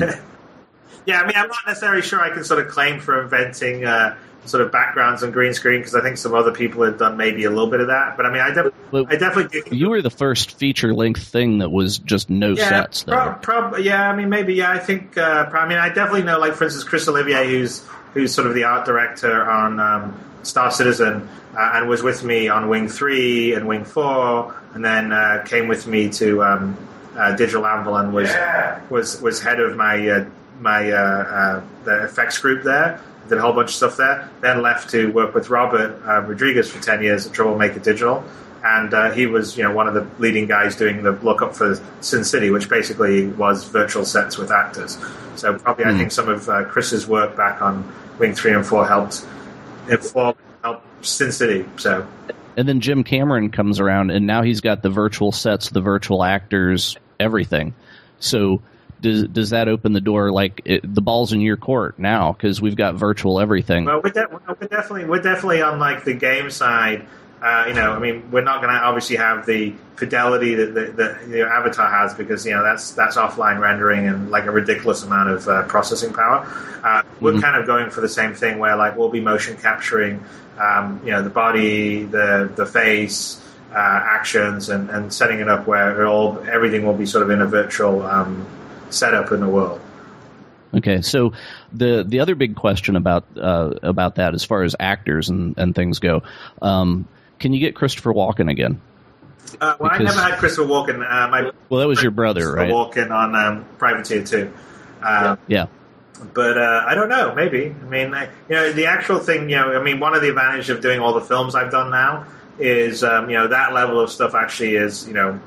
yeah, I mean, I'm not necessarily sure I can sort of claim for inventing uh, sort of backgrounds on green screen, because I think some other people have done maybe a little bit of that. But I mean, I, def- I definitely did. You were the first feature length thing that was just no yeah, sets. Pro- pro- yeah, I mean, maybe. Yeah, I think. Uh, I mean, I definitely know, like for instance, Chris Olivier, who's who's sort of the art director on um, Star Citizen, uh, and was with me on Wing three and Wing four, and then uh, came with me to um, uh, Digital Anvil and was yeah. was was head of my uh, my uh, uh, the effects group there. Did a whole bunch of stuff there. Then left to work with Robert uh, Rodriguez for ten years at Troublemaker Digital, and uh, he was, you know, one of the leading guys doing the lookup for Sin City, which basically was virtual sets with actors. So probably, mm. I think some of uh, Chris's work back on Wing three and four helped inform help Sin City. So, and then Jim Cameron comes around, and now he's got the virtual sets, the virtual actors, everything. So. Does does that open the door, like it, the ball's in your court now, because we've got virtual everything? Well, we're, de- we're definitely we're definitely on like the game side. Uh, you know, I mean, we're not going to obviously have the fidelity that the, that the Avatar has, because you know that's that's offline rendering and like a ridiculous amount of uh, processing power. Uh, we're Mm-hmm. kind of going for the same thing where like we'll be motion capturing, um, you know, the body, the the face, uh, actions, and, and setting it up where it all everything will be sort of in a virtual um, setup in the world. Okay, so the the other big question about uh, about that, as far as actors and, and things go, um, can you get Christopher Walken again? Uh, well, Because- I never had Christopher Walken. Uh, my Well, that was your brother, right? Walken on um, Privateer two. Um, Yeah. But uh, I don't know. Maybe. I mean, I, you know, the actual thing. You know, I mean, one of the advantages of doing all the films I've done now is, um, you know, that level of stuff actually is, you know,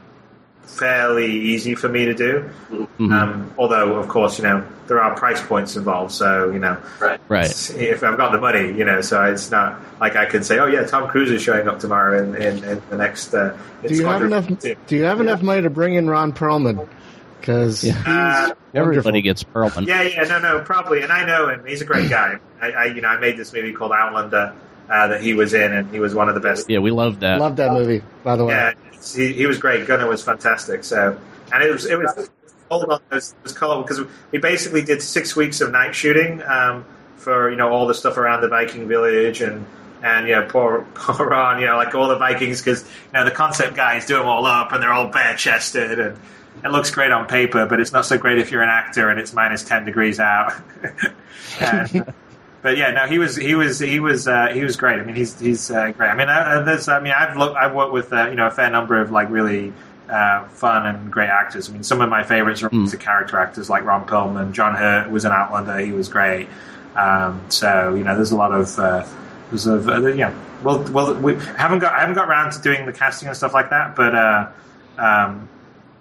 fairly easy for me to do. Mm-hmm. Um, although, of course, you know, there are price points involved. So, you know, Right. Right. if I've got the money, you know, so it's not like I can say, oh yeah, Tom Cruise is showing up tomorrow in, in, in the next. Uh, Do you have enough? Do you have enough money to bring in Ron Perlman? Because Yeah. he's Uh, wonderful. Everybody gets Perlman. Yeah, yeah, no, no, probably, and I know him. He's a great guy. I, I you know, I made this movie called Outlander uh, that he was in, and he was one of the best. Yeah, we love that. Love that movie, by the way. Yeah, it's- he, he was great. Gunnar was fantastic. So, and it was it was cold on those it was cold because we basically did six weeks of night shooting um, for you know all the stuff around the Viking village and. And, you know, poor, poor Ron, you know, like all the Vikings, because, you know, the concept guys do them all up and they're all bare-chested and it looks great on paper, but it's not so great if you're an actor and it's minus ten degrees out. and, but yeah, no, he was, he was, he was, uh, he was great. I mean, he's, he's uh, great. I mean, uh, there's, I mean, I've looked, I've worked with, uh, you know, a fair number of like really uh, fun and great actors. I mean, some of my favorites are Mm. the character actors like Ron Perlman. John Hurt was an Outlander. He was great. Um, so, you know, there's a lot of, uh, There's a, uh, yeah. Well, well, we haven't got I haven't got around to doing the casting and stuff like that, but uh, um,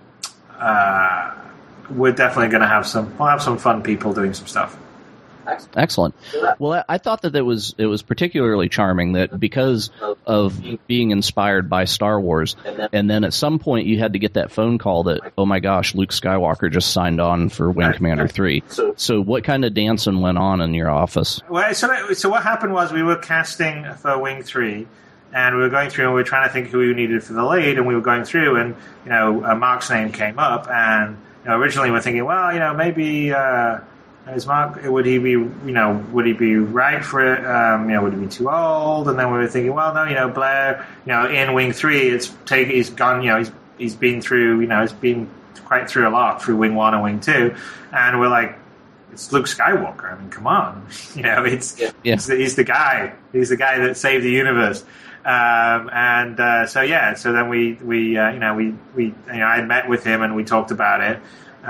uh, we're definitely going to have some. We'll have some fun people doing some stuff. Excellent. Well, I, I thought that it was it was particularly charming that because of being inspired by Star Wars, and then at some point you had to get that phone call that, oh my gosh, Luke Skywalker just signed on for Wing Commander three. So what kind of dancing went on in your office? Well, so so what happened was we were casting for Wing three, and we were going through and we were trying to think who we needed for the lead, and we were going through, and you know uh, Mark's name came up, and you know, originally we were thinking, well, you know, maybe. Uh, Is Mark? Would he be? You know, would he be right for it? Um, you know, would he be too old? And then we were thinking, well, no, you know, Blair. You know, in Wing Three, it's take. He's gone. You know, he's he's been through. You know, he's been quite through a lot through Wing One and Wing Two, and we're like, it's Luke Skywalker. I mean, come on. You know, it's Yeah. he's, the, he's the guy. He's the guy that saved the universe. Um, and uh, so yeah, so then we we uh, you know we we you know I met with him and we talked about it.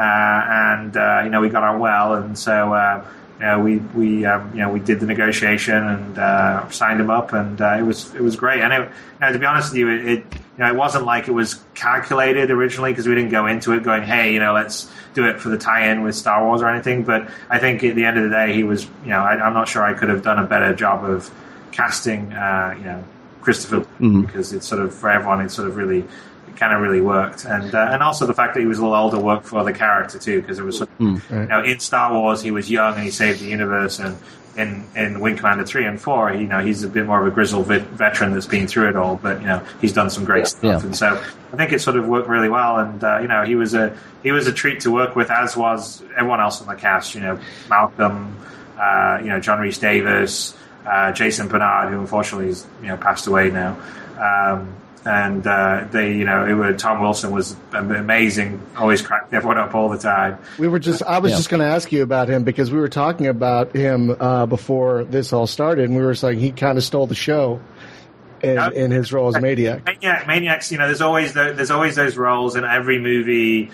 Uh, and uh, you know we got on well, and so uh, you know we we um, you know we did the negotiation and uh, signed him up, and uh, it was it was great. And it, you know, to be honest with you, it, it you know it wasn't like it was calculated originally because we didn't go into it going, hey, you know, let's do it for the tie-in with Star Wars or anything. But I think at the end of the day, he was you know I, I'm not sure I could have done a better job of casting uh, you know Christopher Mm-hmm. because it's sort of for everyone it sort of really. Kind of really worked, and uh, and also the fact that he was a little older worked for the character too, because it was sort of, Mm. you know in Star Wars he was young and he saved the universe, and in in Wing Commander three and four, you know he's a bit more of a grizzled vet- veteran that's been through it all, but you know he's done some great stuff, Yeah. and so I think it sort of worked really well, and uh, you know he was a he was a treat to work with, as was everyone else on the cast, you know Malcolm, uh, you know John Rhys Davis, uh, Jason Bernard, who unfortunately is you know passed away now. Um, And uh, they, you know, it was, Tom Wilson was amazing. Always cracked everyone up all the time. We were just, I was Yeah. just going to ask you about him because we were talking about him uh, before this all started, and we were saying he kind of stole the show in, Yeah. in his role as Maniac. Maniac, Maniacs. You know, there's always the, there's always those roles in every movie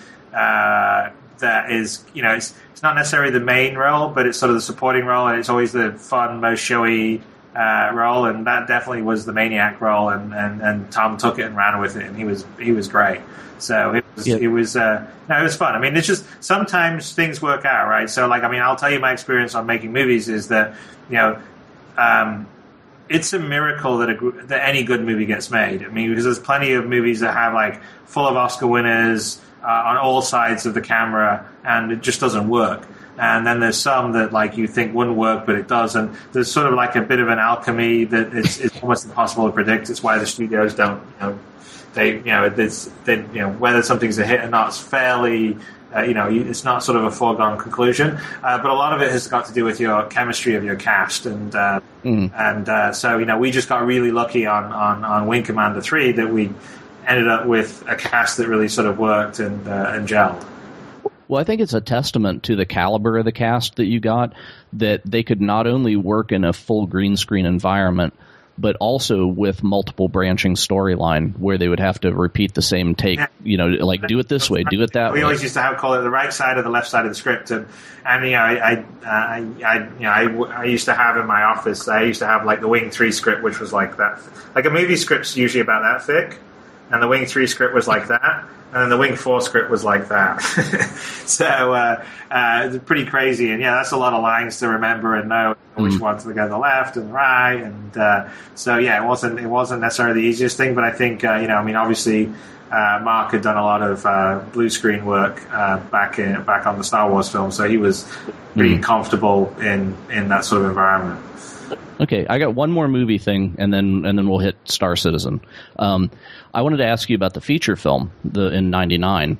uh, that is, you know, it's it's not necessarily the main role, but it's sort of the supporting role, and it's always the fun, most showy. Uh, role, and that definitely was the Maniac role, and, and, and Tom took it and ran with it, and he was he was great. So it was Yeah. it was uh, no, it was fun. I mean, it's just sometimes things work out, right? So like, I mean, I'll tell you my experience on making movies is that you know, um, it's a miracle that a, that any good movie gets made. I mean, because there's plenty of movies that have like full of Oscar winners uh, on all sides of the camera, and it just doesn't work. And then there's some that like you think wouldn't work, but it does. And there's sort of like a bit of an alchemy that it's, it's almost impossible to predict. It's why the studios don't, you know, they, you know, it's, they, you know, whether something's a hit or not is fairly uh, you know, it's not sort of a foregone conclusion. Uh, but a lot of it has got to do with your chemistry of your cast, and uh, mm. and uh, so you know, we just got really lucky on on, on Wing Commander three that we ended up with a cast that really sort of worked and uh, and gelled. Well, I think it's a testament to the caliber of the cast that you got, that they could not only work in a full green screen environment, but also with multiple branching storyline where they would have to repeat the same take, yeah. you know, like do it this way, do it that we way. We always used to have call it the right side or the left side of the script, and and you know, I I, I, I you know I, I used to have in my office, I used to have like the Wing three script, which was like that, like a movie script's usually about that thick, and the Wing three script was like that. And then the Wing four script was like that. so uh, uh, it's pretty crazy. And, yeah, that's a lot of lines to remember and know which mm. ones to go to the left and the right. And uh, so, yeah, it wasn't it wasn't necessarily the easiest thing. But I think, uh, you know, I mean, obviously, uh, Mark had done a lot of uh, blue screen work uh, back in back on the Star Wars film. So he was pretty mm. comfortable in, in that sort of environment. Okay, I got one more movie thing, and then and then we'll hit Star Citizen. Um, I wanted to ask you about the feature film the in ninety-nine,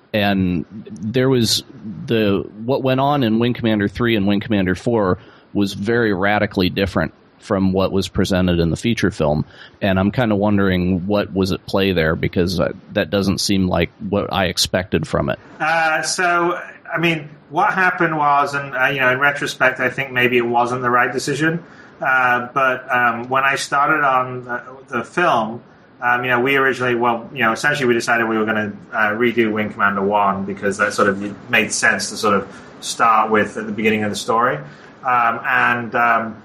and there was the what went on in Wing Commander three and Wing Commander four was very radically different from what was presented in the feature film, and I'm kind of wondering what was at play there, because uh, that doesn't seem like what I expected from it. Uh, so, I mean, what happened was, and uh, you know, in retrospect, I think maybe it wasn't the right decision. Uh, but um, when I started on the, the film, um, you know, we originally, well, you know, essentially we decided we were going to uh, redo Wing Commander one, because that sort of made sense to sort of start with at the beginning of the story. Um, and um,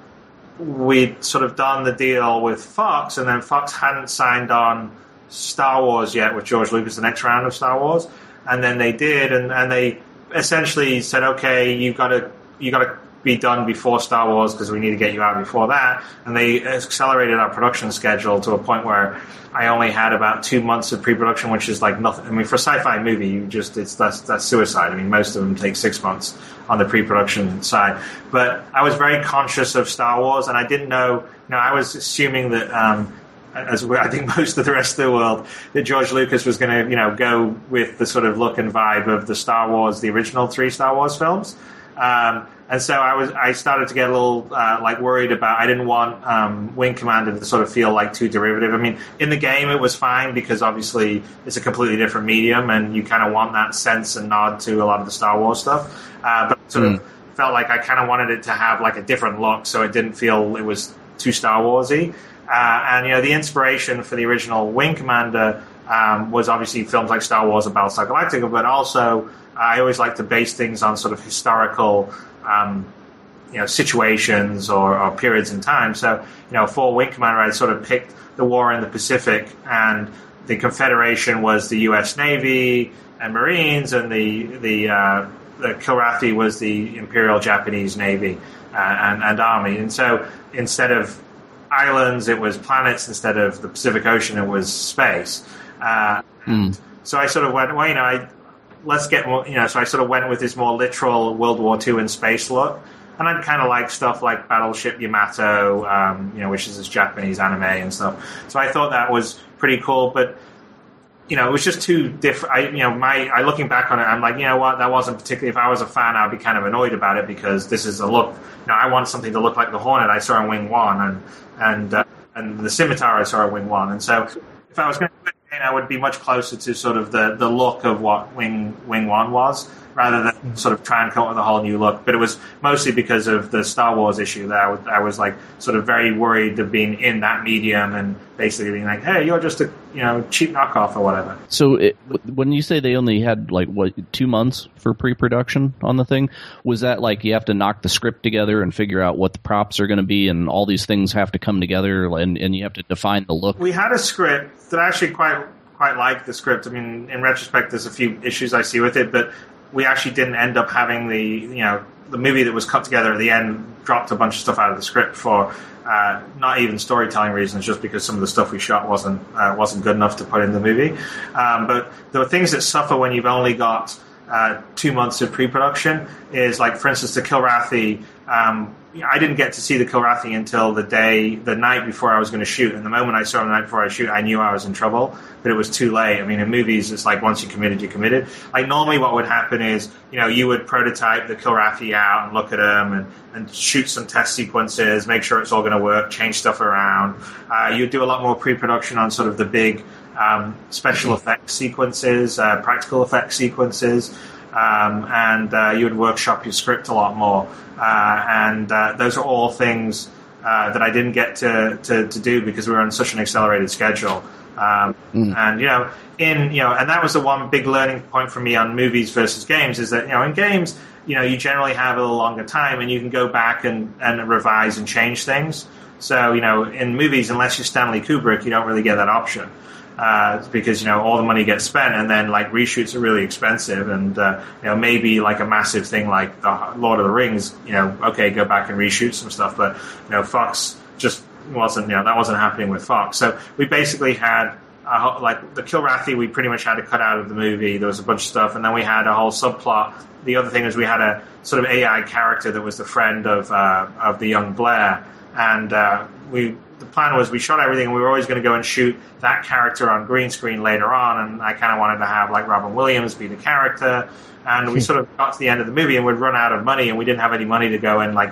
we'd sort of done the deal with Fox, and then Fox hadn't signed on Star Wars yet with George Lucas, the next round of Star Wars. And then they did, and, and they essentially said, okay, you've got to, you got to be done before Star Wars because we need to get you out before that. And they accelerated our production schedule to a point where I only had about two months of pre-production, which is like nothing. I mean, for a sci-fi movie, you just it's that's that's suicide. I mean, most of them take six months on the pre-production side. But I was very conscious of Star Wars, and I didn't know. You know, I was assuming that, um, as I think most of the rest of the world, that George Lucas was going to, you know, go with the sort of look and vibe of the Star Wars, the original three Star Wars films. Um, And so I was, I started to get a little uh, like worried about. I didn't want um, Wing Commander to sort of feel like too derivative. I mean, in the game it was fine because obviously it's a completely different medium, and you kind of want that sense and nod to a lot of the Star Wars stuff. Uh, but sort mm. of felt like I kind of wanted it to have like a different look, so it didn't feel it was too Star Warsy. Uh, and you know, the inspiration for the original Wing Commander um, was obviously films like Star Wars and Battlestar Galactica, but also I always like to base things on sort of historical. Um, you know, situations or, or periods in time. So, you know, for Wing Commander, I sort of picked the war in the Pacific, and the Confederation was the U S Navy and Marines, and the the, uh, the Kilrathi was the Imperial Japanese Navy uh, and, and Army. And so instead of islands, it was planets. Instead of the Pacific Ocean, it was space. Uh, mm. So I sort of went, well, you know, I let's get more, you know, so I sort of went with this more literal World War Two in space look. And I kind of like stuff like Battleship Yamato, um, you know, which is this Japanese anime and stuff. So I thought that was pretty cool. But, you know, it was just too different. I, you know, my, I looking back on it, I'm like, you know what, that wasn't particularly, if I was a fan, I'd be kind of annoyed about it, because this is a look, you know, I want something to look like the Hornet I saw in Wing One, and, and, uh, and the Scimitar I saw in Wing One. And so if I was going to do it, I would be much closer to sort of the, the look of what Wing Wing One was, rather than sort of try and come up with a whole new look. But it was mostly because of the Star Wars issue that I was, I was like sort of very worried of being in that medium and basically being like, hey, you're just a you know cheap knockoff or whatever. So it, when you say they only had like what two months for pre-production on the thing, was that like you have to knock the script together and figure out what the props are going to be, and all these things have to come together, and, and you have to define the look? We had a script that I actually quite quite liked the script. I mean, in retrospect, there's a few issues I see with it, but we actually didn't end up having the, you know, the movie that was cut together at the end dropped a bunch of stuff out of the script for uh, not even storytelling reasons, just because some of the stuff we shot wasn't uh, wasn't good enough to put in the movie. Um, but there are things that suffer when you've only got uh, two months of pre-production. Is like, for instance, the Kilrathi. Um, I didn't get to see the Kilrathi until the day, the night before I was going to shoot. And the moment I saw him the night before I shoot, I knew I was in trouble, but it was too late. I mean, in movies, it's like once you're committed, you're committed. Like normally what would happen is, you know, you would prototype the Kilrathi out and look at them and, and shoot some test sequences, make sure it's all going to work, change stuff around. Uh, you'd do a lot more pre-production on sort of the big um, special effects sequences, uh, practical effects sequences. Um, and uh, you would workshop your script a lot more. Uh, and uh, those are all things uh, that I didn't get to, to, to do because we were on such an accelerated schedule. Um, mm. And, you know, in, you know, and that was the one big learning point for me on movies versus games is that, you know, in games, you know, you generally have a little longer time and you can go back and, and revise and change things. So, you know, in movies, unless you're Stanley Kubrick, you don't really get that option. Uh, because, you know, all the money gets spent and then, like, reshoots are really expensive and, uh, you know, maybe, like, a massive thing like the Lord of the Rings, you know, okay, go back and reshoot some stuff. But, you know, Fox just wasn't, you know, that wasn't happening with Fox. So we basically had, a whole, like, the Kilrathi we pretty much had to cut out of the movie. There was a bunch of stuff. And then we had a whole subplot. The other thing is we had a sort of A I character that was the friend of, uh, of the young Blair. And uh, we... the plan was we shot everything and we were always going to go and shoot that character on green screen later on, and I kind of wanted to have like Robin Williams be the character, and we sort of got to the end of the movie and we'd run out of money and we didn't have any money to go and like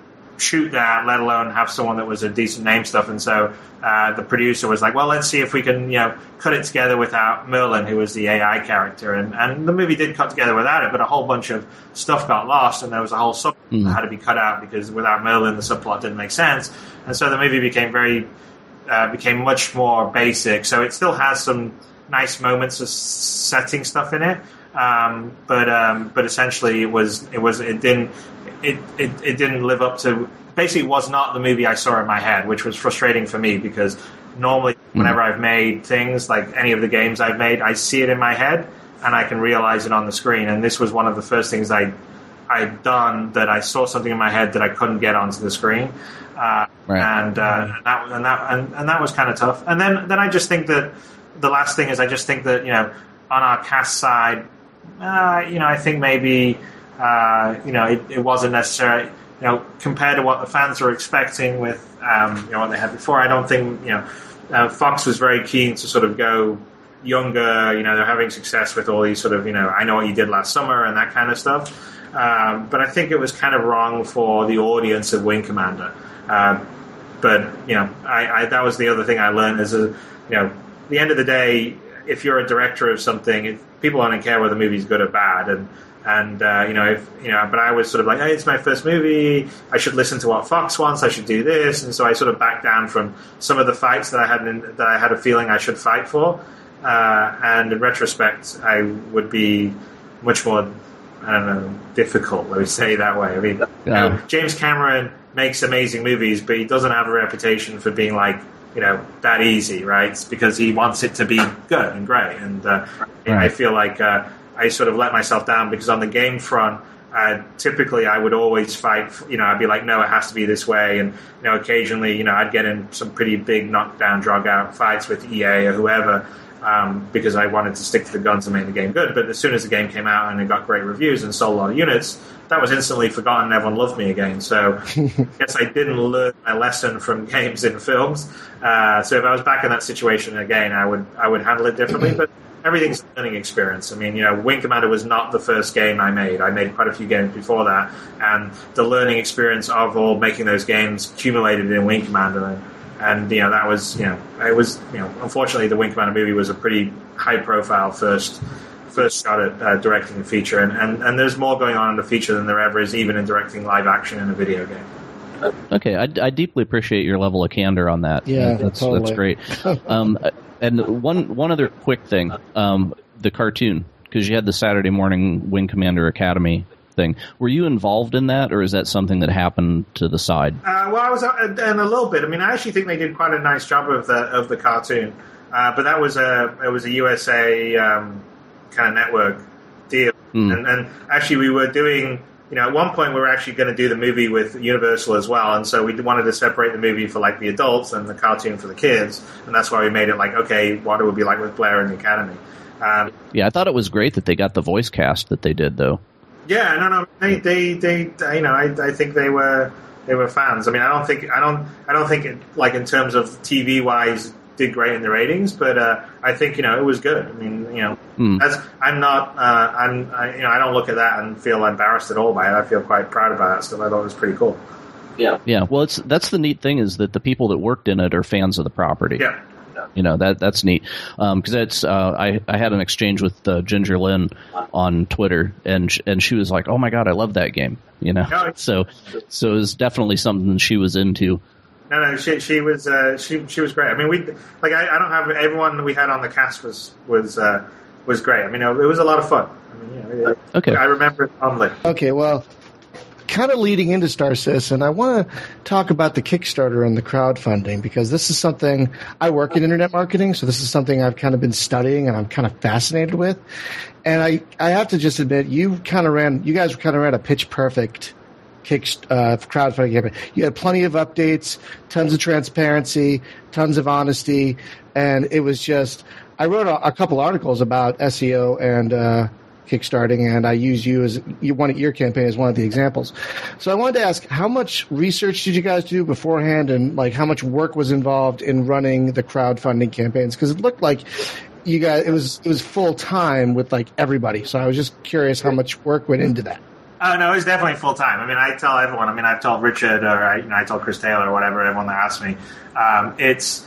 shoot that, let alone have someone that was a decent name stuff. And so uh, the producer was like, well, let's see if we can, you know, cut it together without Merlin, who was the A I character. And, and the movie did cut together without it, but a whole bunch of stuff got lost and there was a whole subplot mm-hmm. that had to be cut out because without Merlin, the subplot didn't make sense. And so the movie became very, uh, became much more basic. So it still has some nice moments of setting stuff in it. Um, but um, but essentially it was it was it didn't it, it it didn't live up to basically it was not the movie I saw in my head, which was frustrating for me because normally whenever I've made things like any of the games I've made, I see it in my head and I can realize it on the screen. And this was one of the first things I I'd done that I saw something in my head that I couldn't get onto the screen, uh, right. and, uh, and that and that and, and that was kind of tough. And then then I just think that the last thing is I just think that you know on our cast side. Uh, you know, I think maybe, uh, you know, it, it wasn't necessarily, you know, compared to what the fans were expecting with, um, you know, what they had before. I don't think, you know, uh, Fox was very keen to sort of go younger. You know, they're having success with all these sort of, you know, I Know What You Did Last Summer and that kind of stuff. Um, but I think it was kind of wrong for the audience of Wing Commander. Uh, but, you know, I, I that was the other thing I learned is, a, you know, at the end of the day, if you're a director of something, it, people don't care whether the movie's good or bad, and and uh, you know, if you know, but I was sort of like, hey, it's my first movie. I should listen to what Fox wants. I should do this, and so I sort of backed down from some of the fights that I had in, that I had a feeling I should fight for. Uh, and in retrospect, I would be much more, I don't know, difficult. Let me say it that way. I mean, yeah. you know, James Cameron makes amazing movies, but he doesn't have a reputation for being like, you know, that easy, right? It's because he wants it to be good and great. And uh, right. I feel like uh, I sort of let myself down because on the game front, uh, typically I would always fight, you know, I'd be like, no, it has to be this way. And, you know, occasionally, you know, I'd get in some pretty big knockdown, drag out fights with E A or whoever um, because I wanted to stick to the guns and make the game good. But as soon as the game came out and it got great reviews and sold a lot of units, that was instantly forgotten and everyone loved me again. So I guess I didn't learn my lesson from games in films. Uh, so if I was back in that situation again, I would I would handle it differently. But everything's a learning experience. I mean, you know, Wing Commander was not the first game I made. I made quite a few games before that. And the learning experience of all making those games accumulated in Wing Commander. And, and you know, that was, you know, it was, you know, unfortunately the Wing Commander movie was a pretty high profile first first shot at uh, directing a feature, and, and, and there's more going on in the feature than there ever is even in directing live action in a video game. Okay, I, I deeply appreciate your level of candor on that. Yeah, that's totally. that's great. Um, and one one other quick thing, um, the cartoon, because you had the Saturday morning Wing Commander Academy thing. Were you involved in that, or is that something that happened to the side? Uh, well, I was uh, in a little bit. I mean, I actually think they did quite a nice job of the of the cartoon, uh, but that was a it was a U S A. Um, kind of network deal. Mm. And, and actually we were doing, you know, at one point we were actually going to do the movie with Universal as well, and so we wanted to separate the movie for like the adults and the cartoon for the kids, and that's why we made it like, okay, what it would be like with Blair and the Academy. Um, yeah, I thought it was great that they got the voice cast that they did, though. Yeah, no, no, they, they, they, you know, I, I think they were, they were fans. I mean, I don't think, I don't, I don't think, it, like in terms of T V wise, did great in the ratings, but uh, I think you know it was good. I mean, you know, mm. as I'm not, uh, I'm, I, you know, I don't look at that and feel embarrassed at all by it. I feel quite proud about it. So I thought it was pretty cool. Yeah, yeah. Well, it's that's the neat thing is that the people that worked in it are fans of the property. Yeah. You know, that that's neat because um, it's uh, I I had an exchange with uh, Ginger Lynn on Twitter and sh- and she was like, oh my god, I love that game. You know, no, so so it was definitely something she was into. No, no, she she was uh, she she was great. I mean, we like I, I don't have everyone we had on the cast was was uh, was great. I mean, it was a lot of fun. I mean, you know, okay, I remember it fondly. Okay, well, kind of leading into Star Citizen, I want to talk about the Kickstarter and the crowdfunding because this is something I work in internet marketing, so this is something I've kind of been studying and I'm kind of fascinated with. And I I have to just admit, you kind of ran, you guys kind of ran a pitch perfect Kick, uh, crowdfunding campaign. You had plenty of updates, tons of transparency, tons of honesty, and it was just. I wrote a, a couple articles about S E O and uh, kickstarting, and I use you as you one your campaign as one of the examples. So I wanted to ask, how much research did you guys do beforehand, and like how much work was involved in running the crowdfunding campaigns? Because it looked like you guys it was it was full time with like everybody. So I was just curious how much work went into that. Oh, no, it was definitely full time. I mean, I tell everyone. I mean, I've told Richard, or I, you know, I told Chris Taylor, or whatever. Everyone that asks me, um, it's.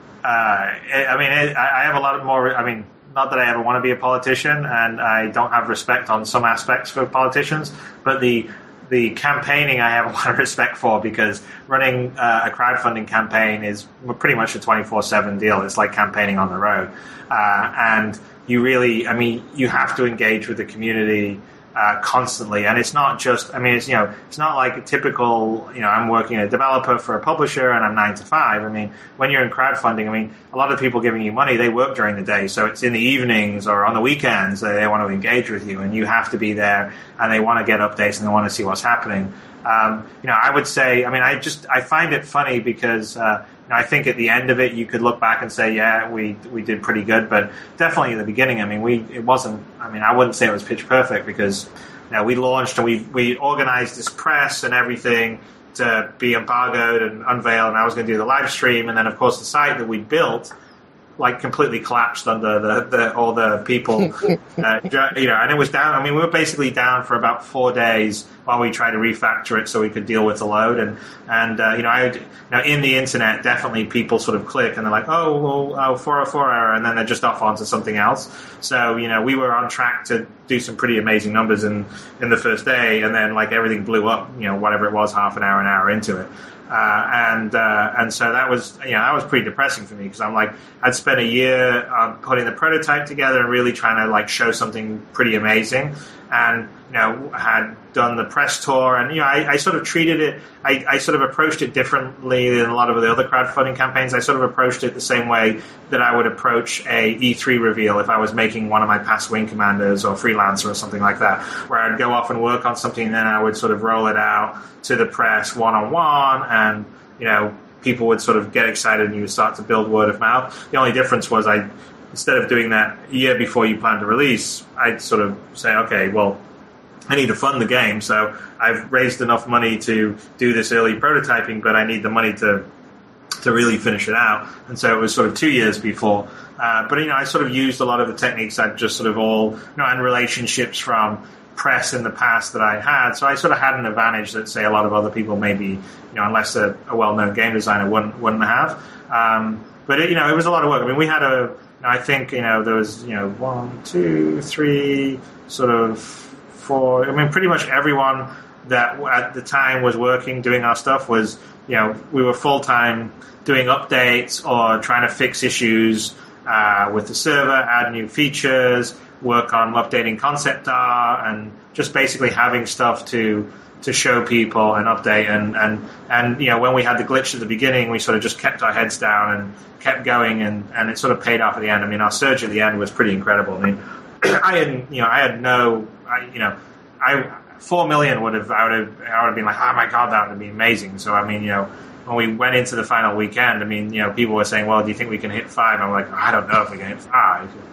Uh, it, I mean, it, I have a lot of more. I mean, not that I ever want to be a politician, and I don't have respect on some aspects for politicians, but the the campaigning I have a lot of respect for because running uh, a crowdfunding campaign is pretty much a twenty-four seven deal. It's like campaigning on the road, uh, and you really, I mean, you have to engage with the community. Uh, constantly, and it's not just. I mean, it's you know, it's not like a typical. You know, I'm working a developer for a publisher, and I'm nine to five. I mean, when you're in crowdfunding, I mean, a lot of people giving you money, they work during the day, so it's in the evenings or on the weekends that they want to engage with you, and you have to be there, and they want to get updates and they want to see what's happening. Um, you know, I would say, I mean, I just I find it funny because. Uh, You know, I think at the end of it, you could look back and say, yeah, we we did pretty good. But definitely in the beginning, I mean, we it wasn't, I mean, I wouldn't say it was pitch perfect because, you know, we launched and we, we organized this press and everything to be embargoed and unveiled. And I was going to do the live stream. And then, of course, the site that we built, like, completely collapsed under the, the all the people, uh, you know, and it was down. I mean, we were basically down for about four days while we tried to refactor it so we could deal with the load. And, and uh, you know, I, you know, in the internet, definitely people sort of click and they're like, oh, well, oh, four oh four error, and then they're just off onto something else. So, you know, we were on track to do some pretty amazing numbers in, in the first day, and then, like, everything blew up, you know, whatever it was, half an hour, an hour into it. Uh, and uh, and so that was, you know, that was pretty depressing for me because I'm like, I'd spent a year um, putting the prototype together and really trying to like show something pretty amazing, and you know, had done the press tour, and you know, I, I sort of treated it, I, I sort of approached it differently than a lot of the other crowdfunding campaigns. I sort of approached it the same way that I would approach a E three reveal if I was making one of my past Wing Commanders or Freelancer or something like that, where I'd go off and work on something, and then I would sort of roll it out to the press one-on-one, and you know, people would sort of get excited and you would start to build word of mouth. The only difference was I, instead of doing that a year before you plan to release, I'd sort of say, okay, well, I need to fund the game, so I've raised enough money to do this early prototyping, but I need the money to to really finish it out. And so it was sort of two years before. Uh, but, you know, I sort of used a lot of the techniques I'd just sort of all, you know, and relationships from press in the past that I had. So I sort of had an advantage that, say, a lot of other people maybe, you know, unless a, a well-known game designer wouldn't, wouldn't have. Um, but, it, you know, it was a lot of work. I mean, we had a, you know, I think, you know, there was, you know, one, two, three, sort of four, I mean, pretty much everyone that at the time was working, doing our stuff was, you know, we were full-time doing updates or trying to fix issues uh, with the server, add new features, work on updating concept art, and just basically having stuff to to show people and update. And, and, and you know, when we had the glitch at the beginning, we sort of just kept our heads down and kept going, and, and it sort of paid off at the end. I mean, our surge at the end was pretty incredible. I mean, I had, you know, I had no, I, you know, I four million would have, I would have, I would have been like, oh my god, that would be amazing. So I mean, you know, when we went into the final weekend, I mean, you know, people were saying, well, do you think we can hit five? I'm like, I don't know if we can hit five. You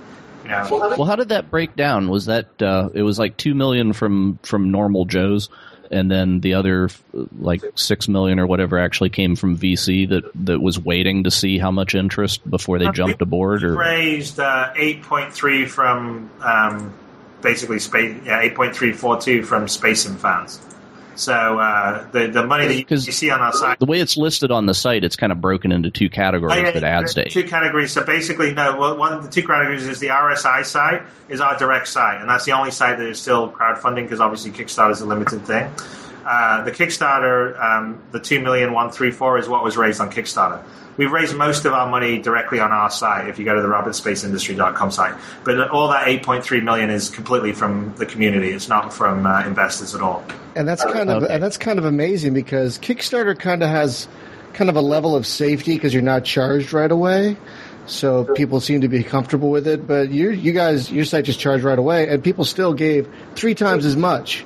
You know. Well, how did that break down? Was that uh, it was like two million from from normal Joes, and then the other like six million or whatever actually came from V C that, that was waiting to see how much interest before they jumped aboard? Or raised uh, eight point three from um, basically space, yeah, eight point three four two from Space and fans. So uh, the the money that you, you see on our site, the way it's listed on the site, it's kind of broken into two categories oh, yeah, that adds to two categories. So basically, no, well, one of the two categories is the R S I site is our direct site, and that's the only site that is still crowdfunding because obviously Kickstarter is a limited thing. Uh, the Kickstarter, um, the two million one three four is what was raised on Kickstarter. We've raised most of our money directly on our site if you go to the roberts space industry dot com site. But all that eight point three million is completely from the community. It's not from uh, investors at all. And that's kind of okay. and that's kind of amazing because Kickstarter kind of has kind of a level of safety because you're not charged right away. So people seem to be comfortable with it. But you you guys, your site just charged right away, and people still gave three times as much.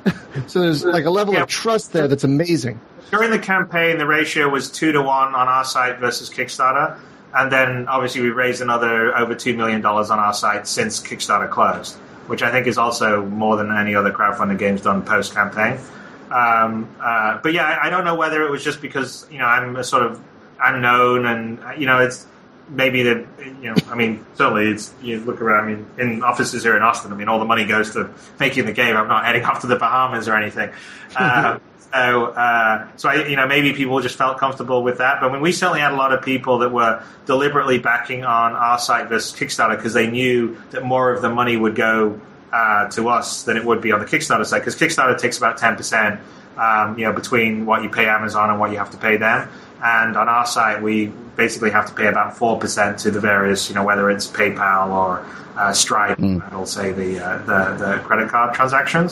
So there's like a level yeah. of trust there that's amazing. During the campaign, the ratio was two to one on our site versus Kickstarter. And then obviously we raised another over two million dollars on our site since Kickstarter closed, which I think is also more than any other crowdfunding games done post-campaign. Um, uh, but yeah, I, I don't know whether it was just because, you know, I'm a sort of unknown and, you know, it's maybe the, you know, I mean, certainly it's, you look around, I mean, in offices here in Austin, I mean, all the money goes to making the game. I'm not heading off to the Bahamas or anything. Uh, so, uh, so I, you know, maybe people just felt comfortable with that. But when we certainly had a lot of people that were deliberately backing on our site versus Kickstarter because they knew that more of the money would go uh, to us than it would be on the Kickstarter site. Because Kickstarter takes about ten percent, um, you know, between what you pay Amazon and what you have to pay them. And on our site, we basically have to pay about four percent to the various, you know, whether it's PayPal or uh, Stripe, mm. I'll say the, uh, the the credit card transactions.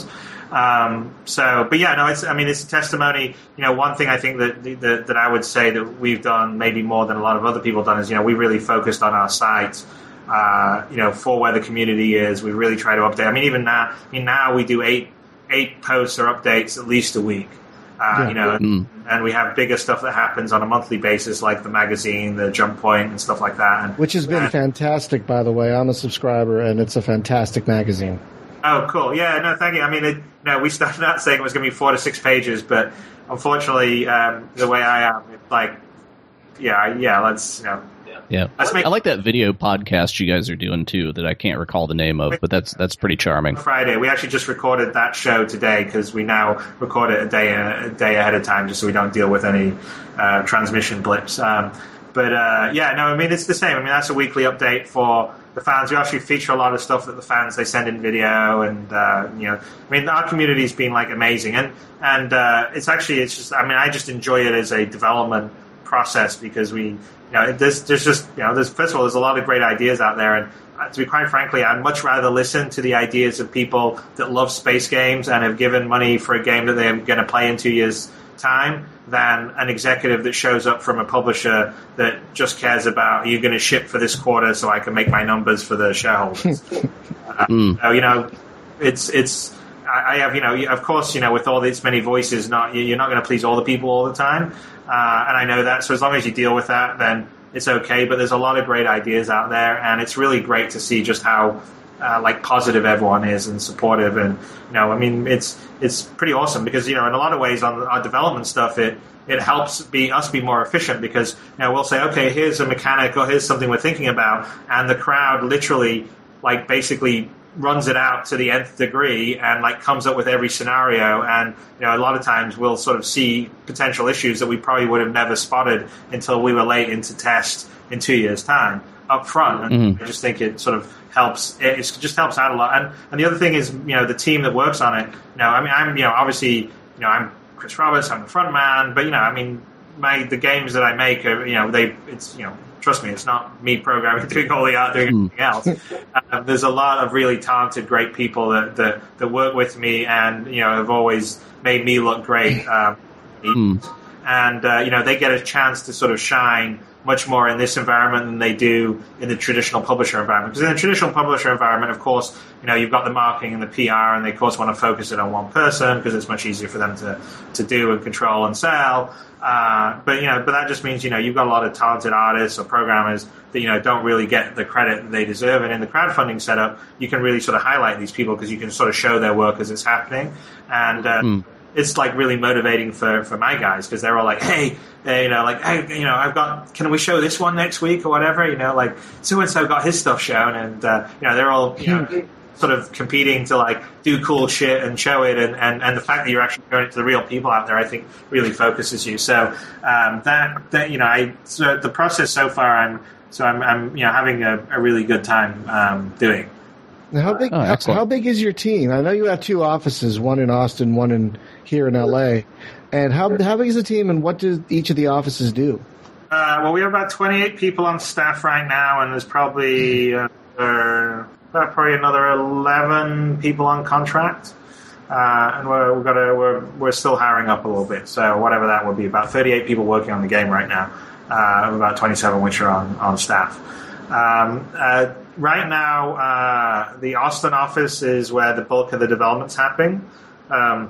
Um, so, but yeah, no, it's, I mean, it's a testimony. You know, one thing I think that, that that I would say that we've done maybe more than a lot of other people have done is, you know, we really focused on our site, uh, you know, for where the community is. We really try to update. I mean, even now, I mean, now we do eight eight posts or updates at least a week. Uh, yeah. You know, mm. and we have bigger stuff that happens on a monthly basis, like the magazine, the Jump Point, and stuff like that. And, Which has been uh, fantastic, by the way. I'm a subscriber, and it's a fantastic magazine. Oh, cool. Yeah, no, thank you. I mean, it, no, we started out saying it was going to be four to six pages, but unfortunately, um, the way I am, it's like, yeah, yeah, let's, you know. Yeah, let's make I like that video podcast you guys are doing too. That I can't recall the name of, but that's that's pretty charming. Friday, we actually just recorded that show today because we now record it a day a day ahead of time, just so we don't deal with any uh, transmission blips. Um, but uh, yeah, no, I mean it's the same. I mean that's a weekly update for the fans. We actually feature a lot of stuff that the fans they send in video, and uh, you know, I mean our community's been like amazing, and and uh, it's actually it's just I mean I just enjoy it as a development process because we. You know, there's, there's just, you know, there's, first of all, there's a lot of great ideas out there. And uh, to be quite frankly, I'd much rather listen to the ideas of people that love space games and have given money for a game that they're going to play in two years' time than an executive that shows up from a publisher that just cares about, are you going to ship for this quarter so I can make my numbers for the shareholders? uh, mm. so, you know, it's, it's, I have, you know, of course, you know, with all these many voices, not you're not going to please all the people all the time. Uh, and I know that. So as long as you deal with that, then it's okay. But there's a lot of great ideas out there. And it's really great to see just how, uh, like, positive everyone is and supportive. And, you know, I mean, it's it's pretty awesome because, you know, in a lot of ways on our development stuff, it it helps be us be more efficient because, you know, we'll say, okay, here's a mechanic or here's something we're thinking about. And the crowd literally, like, basically runs it out to the nth degree and like comes up with every scenario. And, you know, a lot of times we'll sort of see potential issues that we probably would have never spotted until we were late into test in two years' time up front. And mm-hmm. I just think it sort of helps. It just helps out a lot. And, and the other thing is, you know, the team that works on it, you know, I mean, I'm, you know, obviously, you know, I'm Chris Roberts, I'm the front man, but, you know, I mean, my, the games that I make are, you know, they, it's, you know, trust me, it's not me programming, doing all the art, doing anything else. Uh, there's a lot of really talented, great people that, that, that work with me and, you know, have always made me look great. Um, mm. and uh, you know they get a chance to sort of shine much more in this environment than they do in the traditional publisher environment. Because in the traditional publisher environment, of course, you know, you've got the marketing and the P R, and they, of course, want to focus it on one person because it's much easier for them to, to do and control and sell. Uh, but, you know, but that just means, you know, you've got a lot of talented artists or programmers that, you know, don't really get the credit that they deserve. And in the crowdfunding setup, you can really sort of highlight these people because you can sort of show their work as it's happening. And, uh, mm. it's like really motivating for, for my guys because they're all like, hey, you know, like, hey, you know, I've got, can we show this one next week or whatever? You know, like, so-and-so got his stuff shown. And, uh, you know, they're all, you know, sort of competing to, like, do cool shit and show it. And, and, and the fact that you're actually showing it to the real people out there, I think, really focuses you. So um, that, that, you know, I, so the process so far, I'm, so I'm, I'm you know, having a, a really good time um, doing. Now, how big? Oh, how, how big is your team? I know you have two offices, one in Austin, one in here in L A. And how how big is the team, and what do each of the offices do? Uh, well, we have about twenty-eight people on staff right now, and there's probably uh, uh, probably another eleven people on contract. Uh, and we're we've got a, we're we're still hiring up a little bit, so whatever that would be, about thirty-eight people working on the game right now, uh, about twenty-seven which are on on staff. Um, uh, right now, uh, the Austin office is where the bulk of the development's happening. Um,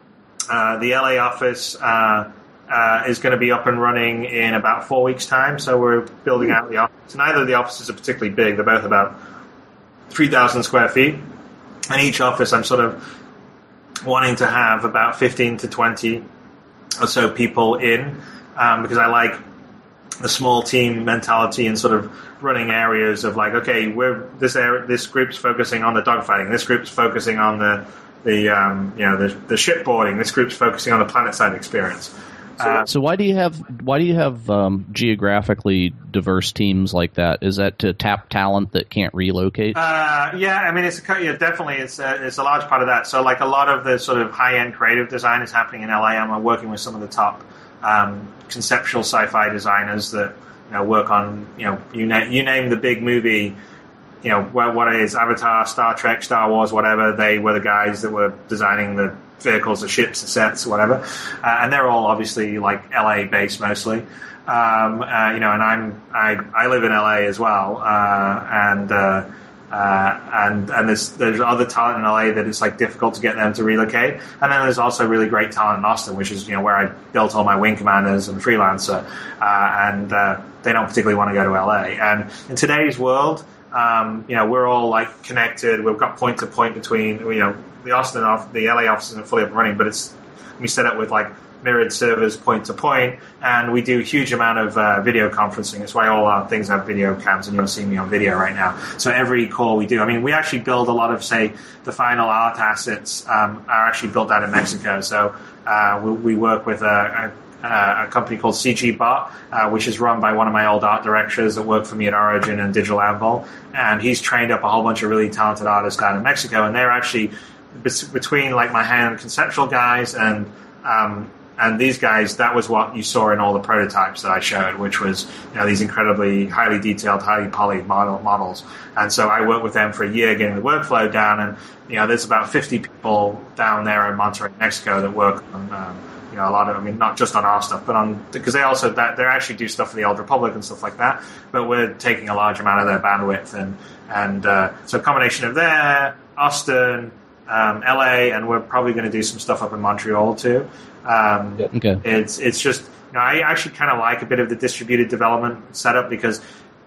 uh, the L A office uh, uh, is going to be up and running in about four weeks' time, so we're building out the office. Neither of the offices are particularly big. They're both about three thousand square feet. And each office, I'm sort of wanting to have about fifteen to twenty or so people in, um, because I like the small team mentality and sort of running areas of like, okay, we're this area, this group's focusing on the dogfighting, this group's focusing on the the um, you know the, the shipboarding, this group's focusing on the planet side experience. Uh, so why do you have why do you have um, geographically diverse teams like that? Is that to tap talent that can't relocate? Uh, yeah, I mean it's a, yeah, definitely it's a, it's a large part of that. So like a lot of the sort of high end creative design is happening in L A. I'm working with some of the top um, conceptual sci-fi designers that you know work on you know you name you name the big movie. You know what what it is, Avatar, Star Trek, Star Wars, whatever. They were the guys that were designing the vehicles, the ships, the sets, whatever, uh, and they're all obviously like L A based mostly. Um, uh, you know, and I'm I I live in L A as well, uh, and uh, uh, and and there's there's other talent in L A that it's like difficult to get them to relocate, and then there's also really great talent in Austin, which is you know where I built all my wing commanders and freelancer, uh, and uh, they don't particularly want to go to L A. And in today's world, um, you know, we're all like connected. We've got point to point between you know. The Austin off the L A office isn't fully up and running, but it's we set up with like mirrored servers point to point, and we do a huge amount of uh, video conferencing. That's why all our things have video cams, and you'll see me on video right now. So every call we do, I mean, we actually build a lot of, say, the final art assets um, are actually built out in Mexico. So uh, we, we work with a, a, a company called C G Bot, uh, which is run by one of my old art directors that worked for me at Origin and Digital Anvil, and he's trained up a whole bunch of really talented artists down in Mexico, and they're actually between like my hand conceptual guys and um, and these guys, that was what you saw in all the prototypes that I showed, which was you know these incredibly highly detailed, highly polyed model, models. And so I worked with them for a year getting the workflow down, and you know there's about fifty people down there in Monterrey, Mexico, that work on um, you know a lot of, I mean not just on our stuff, but on because they also that they actually do stuff for the Old Republic and stuff like that. But we're taking a large amount of their bandwidth, and and uh, so a combination of there, Austin. Um, L A, and we're probably going to do some stuff up in Montreal too. Um, yeah. Okay. It's it's just you know I actually kind of like a bit of the distributed development setup because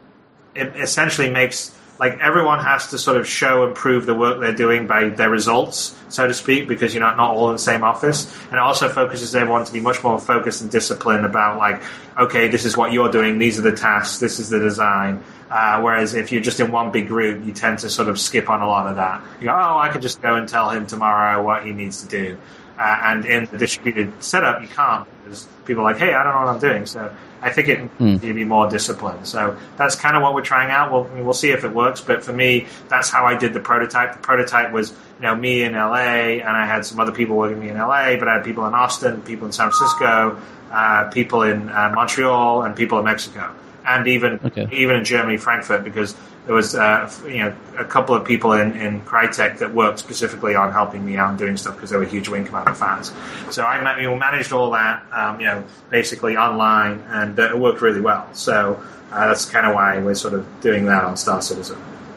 it essentially makes like everyone has to sort of show and prove the work they're doing by their results, so to speak, because you're not not all in the same office, and it also focuses everyone to be much more focused and disciplined about like okay, this is what you're doing, these are the tasks, this is the design. Uh, whereas if you're just in one big group, you tend to sort of skip on a lot of that. You go, oh, I could just go and tell him tomorrow what he needs to do. Uh, and in the distributed setup, you can't because people are like, hey, I don't know what I'm doing. So I think it mm. needs to be more disciplined. So that's kind of what we're trying out. We'll, we'll see if it works. But for me, that's how I did the prototype. The prototype was, you know, me in L A, and I had some other people working with me in L A, but I had people in Austin, people in San Francisco, uh, people in uh, Montreal, and people in Mexico. and even okay. even in Germany, Frankfurt, because there was uh, you know a couple of people in, in Crytek that worked specifically on helping me out and doing stuff because they were huge Wing Commander fans. So I you know, managed all that, um, you know, basically online, and uh, it worked really well. So uh, that's kind of why we're sort of doing that on Star Citizen.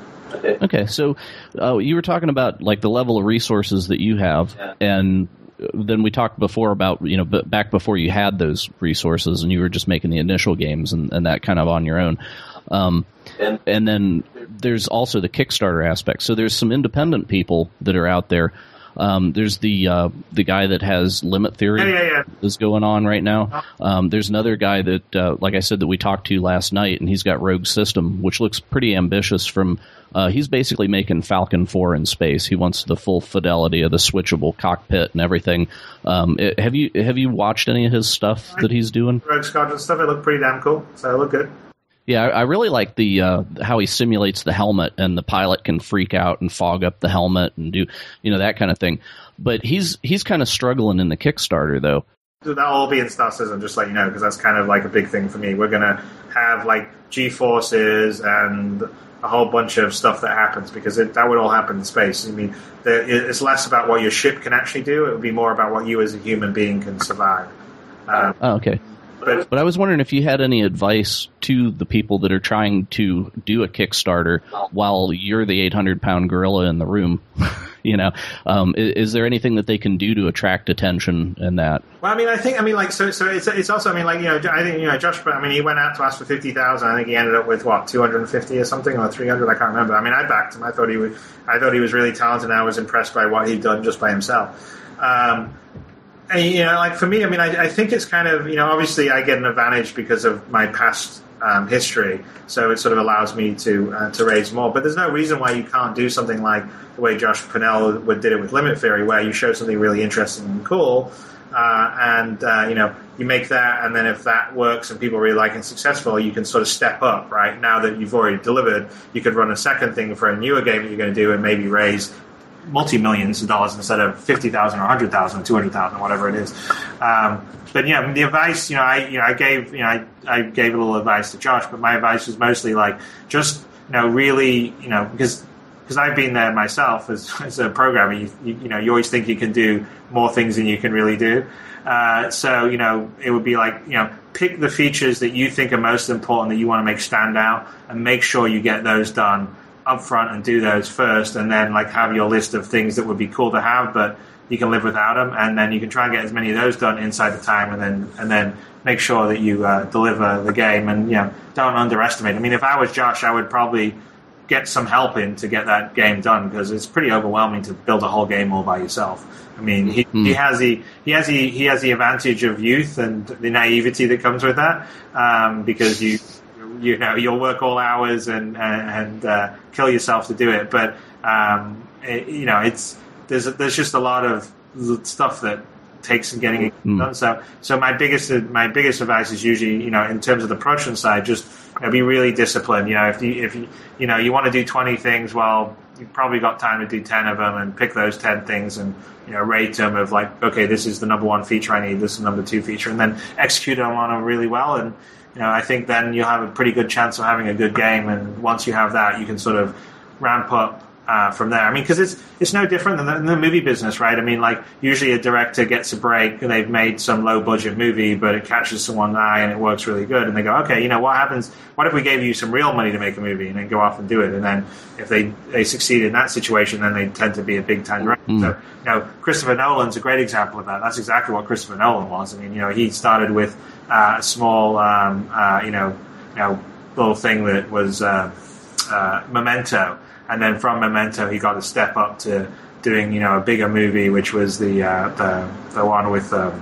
Okay, so uh, you were talking about like the level of resources that you have, yeah. and then we talked before about, you know, b- back before you had those resources and you were just making the initial games and, and that kind of on your own. Um, and, and then there's also the Kickstarter aspect. So there's some independent people that are out there. Um, there's the uh, the guy that has Limit Theory yeah, yeah, yeah. is going on right now. Um, there's another guy that, uh, like I said, that we talked to last night, and he's got Rogue System, which looks pretty ambitious. From uh, he's basically making Falcon four in space. He wants the full fidelity of the switchable cockpit and everything. Um, it, have you have you watched any of his stuff that he's doing? Rogue Squadron stuff. It looked pretty damn cool. So it looked good. Yeah, I, I really like the uh, how he simulates the helmet, and the pilot can freak out and fog up the helmet and do, you know, that kind of thing. But he's he's kind of struggling in the Kickstarter, though. That'll all be in Star Citizen, just let you know, because that's kind of like a big thing for me. We're going to have like G-forces and a whole bunch of stuff that happens, because it, that would all happen in space. I mean, the, it's less about what your ship can actually do. It would be more about what you as a human being can survive. Um, oh, okay. But, but I was wondering if you had any advice to the people that are trying to do a Kickstarter while you're the eight hundred pound gorilla in the room. You know, um, is, is there anything that they can do to attract attention in that? Well, I mean, I think, I mean, like, so, so it's, it's also, I mean, like, you know, I think, you know, Josh, I mean, he went out to ask for fifty thousand. I think he ended up with what, two hundred fifty or something, or three hundred. I can't remember. I mean, I backed him. I thought he would, I thought he was really talented, and I was impressed by what he'd done just by himself. Um, and, you know, like for me, I mean, I, I think it's kind of, you know, obviously I get an advantage because of my past Um, history, so it sort of allows me to uh, to raise more. But there's no reason why you can't do something like the way Josh Pennell would, did it with Limit Theory, where you show something really interesting and cool, uh, and uh, you know, you make that, and then if that works and people really like it and successful, you can sort of step up. Right now that you've already delivered, you could run a second thing for a newer game that you're going to do, and maybe raise multi-millions of dollars instead of fifty thousand or one hundred thousand or two hundred thousand, whatever it is. Um, but yeah, the advice, you know, I you know I gave you know I, I gave a little advice to Josh, but my advice was mostly like just you know really you know because because I've been there myself as as a programmer. You, you you know you always think you can do more things than you can really do. Uh, so you know it would be like you know pick the features that you think are most important that you want to make stand out, and make sure you get those done up front and do those first, and then like have your list of things that would be cool to have, but you can live without them, and then you can try and get as many of those done inside the time, and then and then make sure that you uh, deliver the game, and you know don't underestimate. I mean, if I was Josh, I would probably get some help in to get that game done, because it's pretty overwhelming to build a whole game all by yourself. I mean, he, mm. he has the he has the he has the advantage of youth and the naivety that comes with that, um, because you. You know, you'll work all hours and and uh, kill yourself to do it. But um, it, you know, it's there's there's just a lot of stuff that takes getting it mm. done. So so my biggest my biggest advice is usually, you know, in terms of the production side, just you know, be really disciplined. You know, if you if you you know you want to do twenty things, well, you've probably got time to do ten of them, and pick those ten things and you know rate them of like, okay, this is the number one feature I need, this is the number two feature, and then execute them on them really well. And you know, I think then you'll have a pretty good chance of having a good game, and once you have that, you can sort of ramp up uh, from there. I mean, because it's it's no different than the, in the movie business, right? I mean, like usually a director gets a break and they've made some low budget movie, but it catches someone's eye and it works really good, and they go, okay, you know, what happens? What if we gave you some real money to make a movie, and then go off and do it? And then if they they succeed in that situation, then they tend to be a big time director. Mm. So, you know, Christopher Nolan's a great example of that. That's exactly what Christopher Nolan was. I mean, you know, he started with Uh, a small, um, uh, you know, you know, little thing that was uh, uh, Memento, and then from Memento he got a step up to doing, you know, a bigger movie, which was the uh, the, the one with um,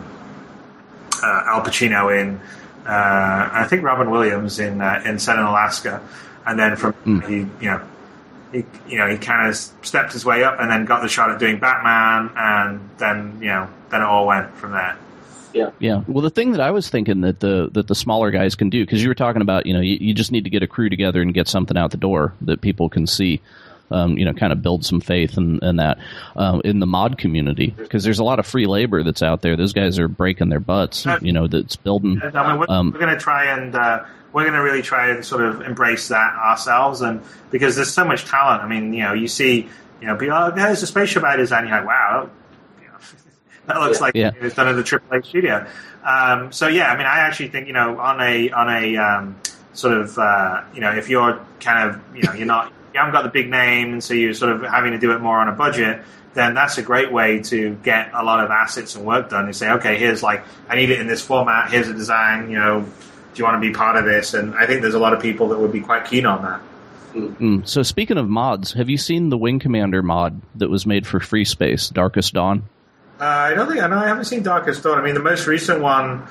uh, Al Pacino in, uh, I think Robin Williams in uh, in Set in Alaska, and then from mm. he, you know. He, you know, he kind of stepped his way up, and then got the shot at doing Batman, and then, you know, then it all went from there. Yeah. Yeah. Well, the thing that I was thinking that the that the smaller guys can do, because you were talking about, you know, you, you just need to get a crew together and get something out the door that people can see. um, you know, kind of build some faith in, in that um, in the mod community, because there's a lot of free labor that's out there. Those guys are breaking their butts, you know, that's building. I mean, we're, um, we're going to try and uh, we're going to really try and sort of embrace that ourselves, and because there's so much talent. I mean, you know, you see, you know, people, oh, there's a spaceship by design. You're like, wow, you know, that looks like yeah. it's done at the triple A studio. Um, so yeah, I mean, I actually think, you know, on a on a um, sort of uh, you know, if you're kind of, you know, you're not, you haven't got the big name, and so you're sort of having to do it more on a budget, then that's a great way to get a lot of assets and work done. You say, okay, here's like, I need it in this format. Here's a design. You know, do you want to be part of this? And I think there's a lot of people that would be quite keen on that. Mm. So speaking of mods, have you seen the Wing Commander mod that was made for Free Space, Darkest Dawn? Uh, I don't think I know. I haven't seen Darkest Dawn. I mean, the most recent one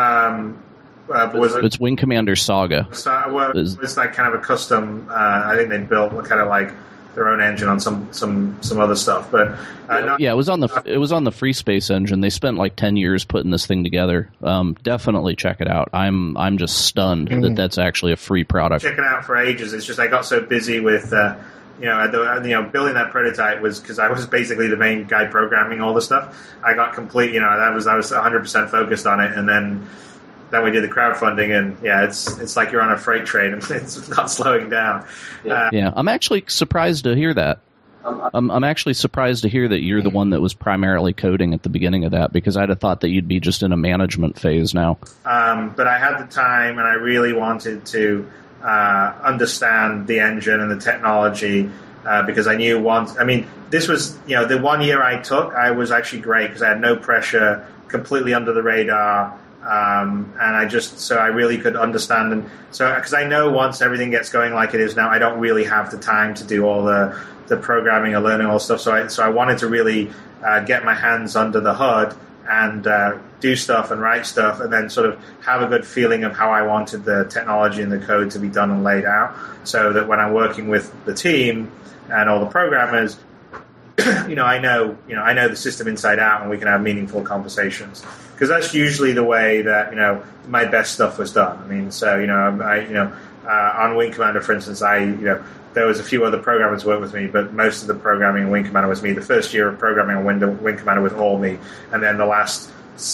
um, uh, was it's Wing Commander Saga. Uh, well, it was like kind of a custom. Uh, I think they built kind of like their own engine on some some some other stuff. But uh, not, yeah, it was on the it was on the Free Space engine. They spent like ten years putting this thing together. Um, definitely check it out. I'm I'm just stunned mm-hmm. that that's actually a free product. Check it out for ages. It's just I got so busy with. Uh, You know, the, you know, building that prototype was because I was basically the main guy programming all the stuff. I got complete, you know, that was I was one hundred percent focused on it, and then then we did the crowdfunding, and yeah, it's it's like you're on a freight train, and it's not slowing down. Yeah, uh, yeah. I'm actually surprised to hear that. I'm I'm actually surprised to hear that you're the one that was primarily coding at the beginning of that, because I'd have thought that you'd be just in a management phase now. Um, but I had the time, and I really wanted to. Uh, understand the engine and the technology uh, because I knew once. I mean, this was, you know, the one year I took, I was actually great because I had no pressure, completely under the radar, um, and I just so I really could understand. And so because I know once everything gets going like it is now, I don't really have the time to do all the the programming or learning all the stuff. So I so I wanted to really uh, get my hands under the hood and uh, do stuff and write stuff, and then sort of have a good feeling of how I wanted the technology and the code to be done and laid out, so that when I'm working with the team and all the programmers, you know, I know, you know, I know the system inside out, and we can have meaningful conversations. Because that's usually the way that, you know, my best stuff was done. I mean, so, you know, I, you know, uh, on Wing Commander, for instance, I, you know, there was a few other programmers who worked with me, but most of the programming in Wing Commander was me. The first year of programming on Wing, Wing Commander was all me. And then the last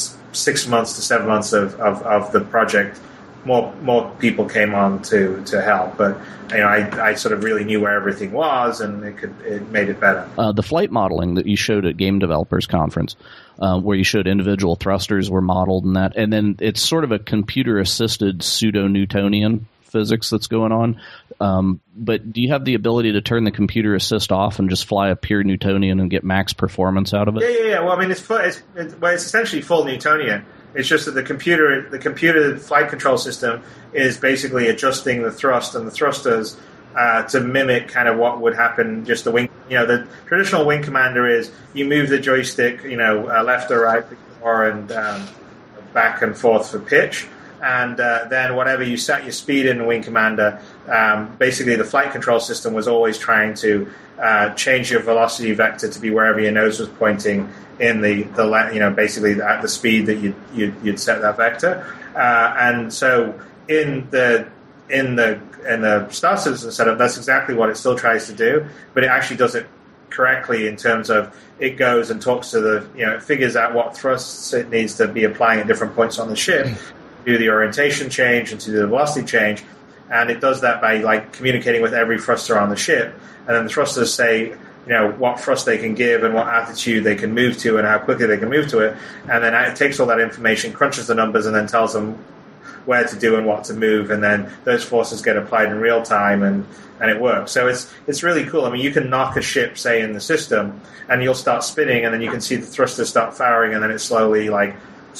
six months to seven months of, of, of the project, more more people came on to, to help. But, you know, I, I sort of really knew where everything was, and it could it made it better. Uh, the flight modeling that you showed at Game Developers Conference, uh, where you showed individual thrusters were modeled and that, and then it's sort of a computer-assisted pseudo-Newtonian physics that's going on. Um, but do you have the ability to turn the computer assist off and just fly a pure Newtonian and get max performance out of it? Yeah, yeah, yeah. Well, I mean, it's it's, it's well, it's essentially full Newtonian. It's just that the computer, the computer flight control system, is basically adjusting the thrust and the thrusters uh, to mimic kind of what would happen. Just the wing, you know, the traditional Wing Commander is you move the joystick, you know, uh, left or right, or and um, back and forth for pitch. And uh, then whatever you set your speed in Wing Commander, um, basically the flight control system was always trying to uh, change your velocity vector to be wherever your nose was pointing in the, the you know, basically at the speed that you'd, you'd, you'd set that vector. Uh, and so in the in the in the Star Citizen setup, that's exactly what it still tries to do, but it actually does it correctly in terms of it goes and talks to the, you know, it figures out what thrusts it needs to be applying at different points on the ship. Do the orientation change and to do the velocity change, and it does that by like communicating with every thruster on the ship, and then the thrusters say, you know, what thrust they can give and what altitude they can move to and how quickly they can move to it, and then it takes all that information, crunches the numbers, and then tells them where to do and what to move, and then those forces get applied in real time, and, and it works. So it's it's really cool. I mean, you can knock a ship, say, in the system, and you'll start spinning, and then you can see the thrusters start firing, and then it slowly, like,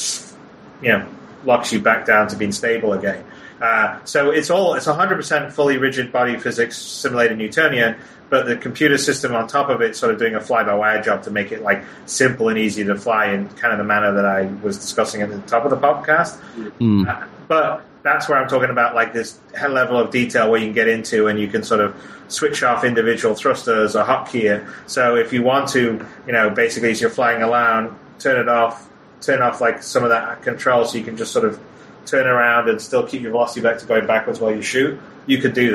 you know, locks you back down to being stable again. Uh, so it's all it's one hundred percent fully rigid body physics simulated Newtonian, but the computer system on top of it sort of doing a fly-by-wire job to make it like simple and easy to fly in kind of the manner that I was discussing at the top of the podcast. Mm. Uh, but that's where I'm talking about like this level of detail where you can get into and you can sort of switch off individual thrusters or hotkey it. So if you want to, you know, basically as you're flying around, turn it off, turn off like some of that control so you can just sort of turn around and still keep your velocity vector going backwards while you shoot, you could do that.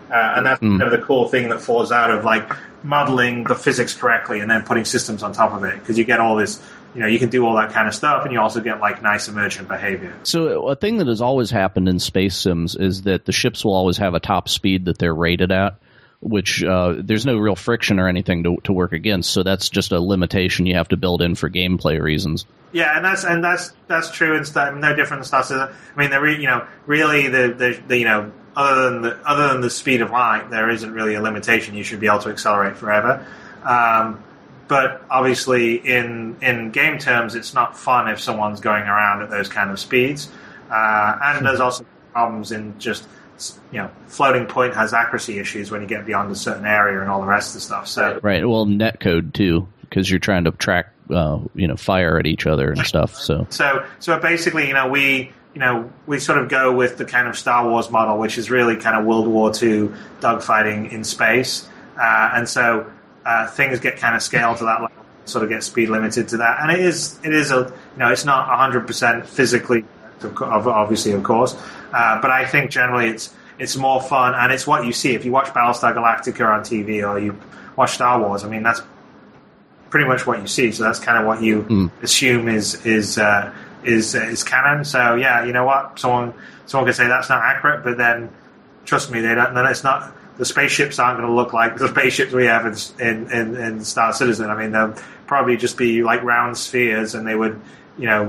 Uh, and that's mm. kind of the cool thing that falls out of like modeling the physics correctly and then putting systems on top of it, because you get all this, you know, you can do all that kind of stuff, and you also get like nice emergent behavior. So a thing that has always happened in space sims is that the ships will always have a top speed that they're rated at, which uh, there's no real friction or anything to, to work against. So that's just a limitation you have to build in for gameplay reasons. Yeah, and that's and that's that's true and stuff. No different than Star Citizen. I mean, the re, you know, really the, the the you know. Other than the other than the speed of light, there isn't really a limitation. You should be able to accelerate forever. Um, but obviously, in in game terms, it's not fun if someone's going around at those kind of speeds. Uh, and there's also problems in just, you know, floating point has accuracy issues when you get beyond a certain area and all the rest of the stuff. So right, well, netcode too, because you're trying to track, uh, you know, fire at each other and stuff. So so so basically, you know, we. You know, we sort of go with the kind of Star Wars model, which is really kind of World War Two dogfighting in space, uh, and so uh, things get kind of scaled to that level, sort of get speed limited to that. And it is, it is a, you know, it's not one hundred percent physically, obviously, of course, uh, but I think generally it's it's more fun, and it's what you see if you watch Battlestar Galactica on T V or you watch Star Wars. I mean, that's pretty much what you see. So that's kind of what you mm. assume is is. Uh, Is is canon. So yeah, you know what? Someone someone could say that's not accurate, but then trust me, they don't. Then it's not. The spaceships aren't going to look like the spaceships we have in, in in Star Citizen. I mean, they'll probably just be like round spheres, and they would, you know,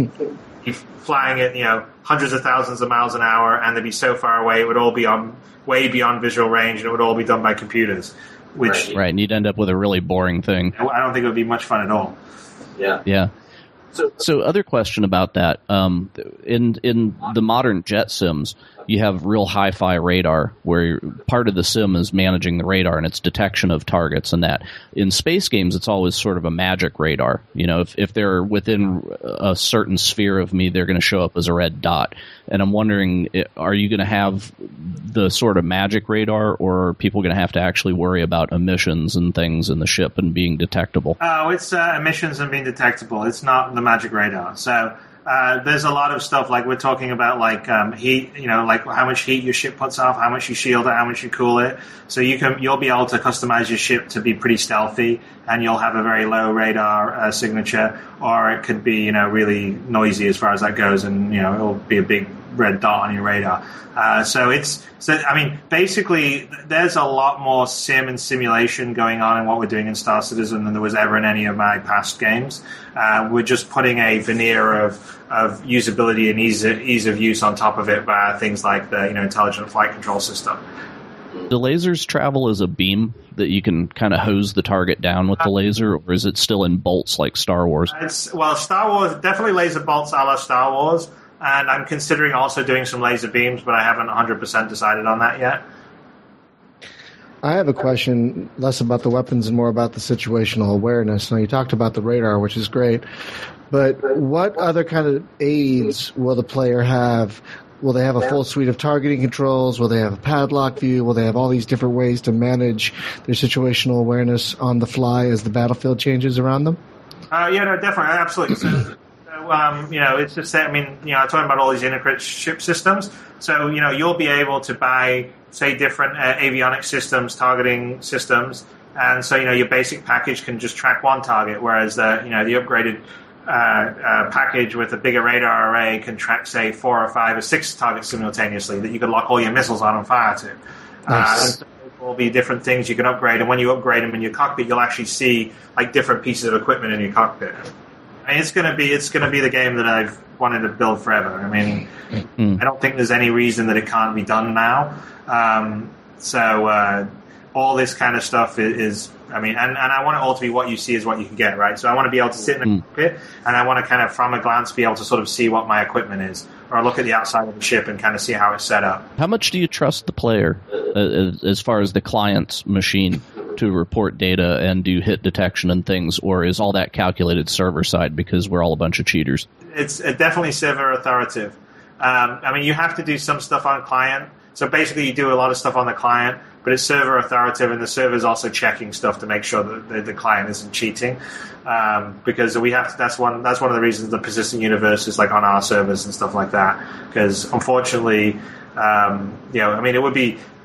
be flying at you know hundreds of thousands of miles an hour, and they'd be so far away it would all be on way beyond visual range, and it would all be done by computers. Which right, right. and you'd end up with a really boring thing. I don't think it would be much fun at all. Yeah, yeah. So, so other question about that, um, in in the modern jet sims, you have real hi-fi radar where part of the sim is managing the radar and its detection of targets and that. In space games, it's always sort of a magic radar. You know, if, if they're within a certain sphere of me, they're going to show up as a red dot. And I'm wondering, are you going to have the sort of magic radar, or are people going to have to actually worry about emissions and things in the ship and being detectable? Oh, it's uh, emissions and being detectable. It's not the magic radar. So uh, there's a lot of stuff like we're talking about, like um, heat. You know, like how much heat your ship puts off, how much you shield it, how much you cool it. So you can you'll be able to customize your ship to be pretty stealthy, and you'll have a very low radar uh, signature, or it could be you know really noisy as far as that goes, and you know it'll be a big red dot on your radar. Uh, so it's so I mean basically there's a lot more sim and simulation going on in what we're doing in Star Citizen than there was ever in any of my past games. Uh, we're just putting a veneer of of usability and ease of, ease of use on top of it via things like the you know intelligent flight control system. Do lasers travel as a beam that you can kind of hose the target down with the laser, or is it still in bolts like Star Wars? It's well, Star Wars definitely laser bolts a la Star Wars. And I'm considering also doing some laser beams, but I haven't one hundred percent decided on that yet. I have a question, less about the weapons and more about the situational awareness. Now, you talked about the radar, which is great, but what other kind of aids will the player have? Will they have a full suite of targeting controls? Will they have a padlock view? Will they have all these different ways to manage their situational awareness on the fly as the battlefield changes around them? Uh, yeah, no, definitely, absolutely. So, Um, you know, it's just that, I mean, you know, I'm talking about all these integrated ship systems. So, you know, you'll be able to buy, say, different uh, avionics systems, targeting systems. And so, you know, your basic package can just track one target, whereas, the, you know, the upgraded uh, uh, package with a bigger radar array can track, say, four or five or six targets simultaneously that you could lock all your missiles on and fire to. Nice. Uh, and so there will be different things you can upgrade. And when you upgrade them in your cockpit, you'll actually see, like, different pieces of equipment in your cockpit. I mean, it's gonna be it's gonna be the game that I've wanted to build forever. I mean, mm. I don't think there's any reason that it can't be done now. Um, so uh, all this kind of stuff is, is I mean, and, and I want it all to be what you see is what you can get, right? So I want to be able to sit in the mm. cockpit, and I want to kind of, from a glance, be able to sort of see what my equipment is, or look at the outside of the ship and kind of see how it's set up. How much do you trust the player uh, as far as the client's machine to report data and do hit detection and things, or is all that calculated server side because we're all a bunch of cheaters? It's definitely server authoritative. Um, I mean, you have to do some stuff on client. So basically you do a lot of stuff on the client, but it's server authoritative, and the server is also checking stuff to make sure that the, the client isn't cheating. Um, because we have to, that's one that's one of the reasons the persistent universe is like on our servers and stuff like that. Because unfortunately, um, you know, I mean, it would be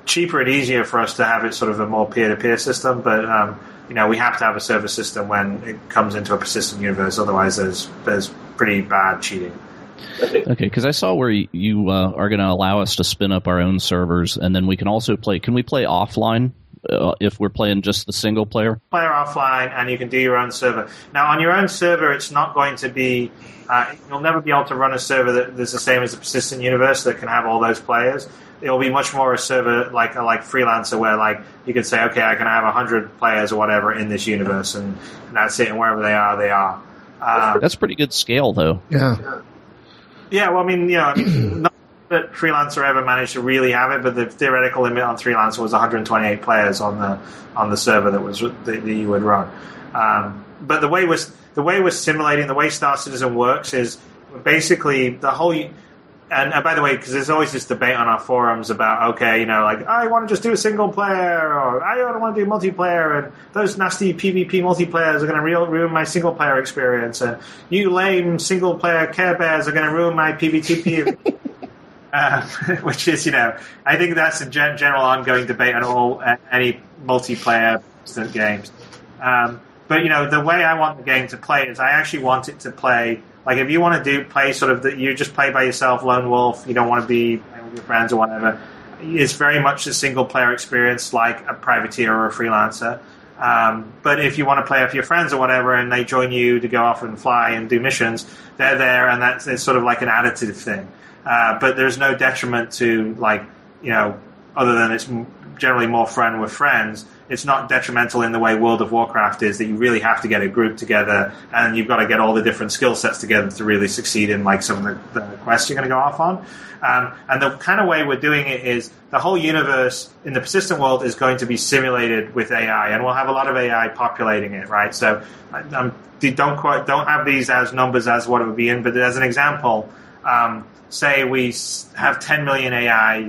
cheaper and easier for us to have it sort of a more peer-to-peer system, but um, you know, we have to have a server system when it comes into a persistent universe. Otherwise, there's there's pretty bad cheating. Okay, because I saw where you uh, are going to allow us to spin up our own servers, and then we can also play. Can we play offline uh, if we're playing just the single player? Player offline, and you can do your own server. Now, on your own server, it's not going to be. Uh, you'll never be able to run a server that is the same as a persistent universe that can have all those players. It'll be much more a server like a like freelancer, where like you can say, okay, I can have a hundred players or whatever in this universe, and, and that's it. And wherever they are, they are. Um, that's pretty good scale, though. Yeah. Yeah, well, I mean, you know, I mean, not that Freelancer ever managed to really have it, but the theoretical limit on Freelancer was one hundred twenty-eight players on the on the server that was that, that you would run. Um, but the way we're the way we're simulating, the way Star Citizen works is basically the whole. And, and by the way, because there's always this debate on our forums about, okay, you know, like, I want to just do a single player, or I don't want to do multiplayer, and those nasty PvP multiplayers are going to ruin my single player experience, and you lame single player Care Bears are going to ruin my PvP. uh, which is, you know, I think that's a gen- general ongoing debate on all uh, any multiplayer games. Um, but, you know, the way I want the game to play is I actually want it to play. Like, if you want to do play sort of that, you just play by yourself, lone wolf, you don't want to be playing with your friends or whatever, it's very much a single-player experience like a privateer or a freelancer. Um, but if you want to play with your friends or whatever and they join you to go off and fly and do missions, they're there, and that's it's sort of like an additive thing. Uh, but there's no detriment to, like, you know, other than it's generally more fun with friends, it's not detrimental in the way World of Warcraft is, that you really have to get a group together and you've got to get all the different skill sets together to really succeed in like some of the, the quests you're going to go off on. Um, and the kind of way we're doing it is the whole universe in the persistent world is going to be simulated with A I, and we'll have a lot of A I populating it, right? So um, don't quite, don't have these as numbers as what it would be in, but as an example, um, say we have ten million A I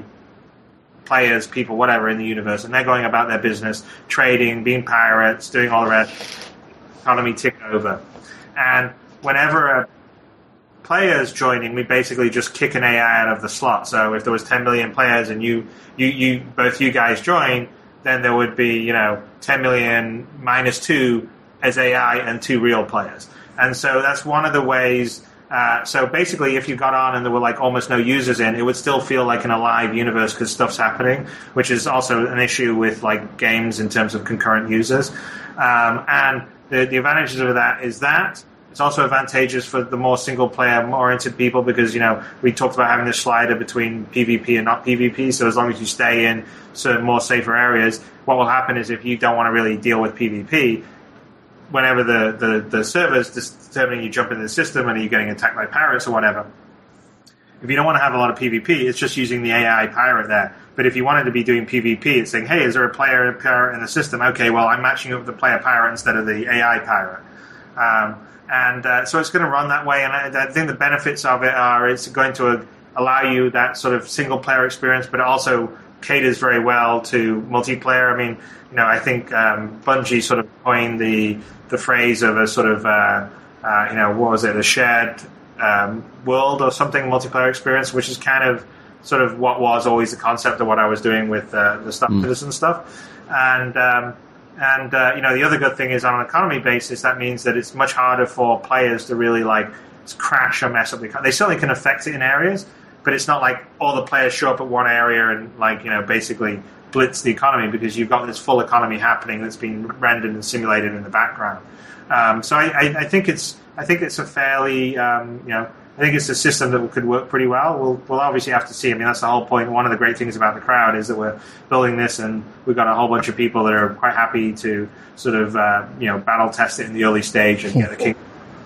players, people, whatever, in the universe, and they're going about their business, trading, being pirates, doing all the rest, economy tick over. And whenever a player's joining, we basically just kick an A I out of the slot. So if there was ten million players and you, you, you both you guys join, then there would be, you know, ten million minus two as A I and two real players. And so that's one of the ways. Uh, so basically, if you got on and there were like almost no users in, it would still feel like an alive universe because stuff's happening, which is also an issue with like games in terms of concurrent users. Um, and the, the advantages of that is that it's also advantageous for the more single-player oriented people because, you know, we talked about having this slider between PvP and not PvP. So as long as you stay in certain more safer areas, what will happen is if you don't want to really deal with PvP, whenever the, the, the server's determining you jump into the system and you're getting attacked by pirates or whatever, if you don't want to have a lot of PvP, it's just using the A I pirate there. But if you wanted to be doing PvP, it's saying, hey, is there a player pirate in the system? Okay, well, I'm matching up the player pirate instead of the A I pirate. Um, and uh, so it's going to run that way. And I, I think the benefits of it are it's going to allow you that sort of single-player experience, but it also caters very well to multiplayer. I mean, you know, I think um, Bungie sort of coined the the phrase of a sort of, uh, uh, you know, what was it, a shared um, world or something, multiplayer experience, which is kind of sort of what was always the concept of what I was doing with uh, the Star Citizen mm. stuff. And, um, and uh, you know, the other good thing is on an economy basis, that means that it's much harder for players to really, like, crash or mess up the economy. They certainly can affect it in areas, but it's not like all the players show up at one area and, like, you know, basically blitz the economy because you've got this full economy happening that's been rendered and simulated in the background. Um, so I, I, I think it's I think it's a fairly um, you know I think it's a system that could work pretty well. We'll we'll obviously have to see. I mean, that's the whole point. One of the great things about the crowd is that we're building this, and we've got a whole bunch of people that are quite happy to sort of uh, you know battle test it in the early stage and get the king.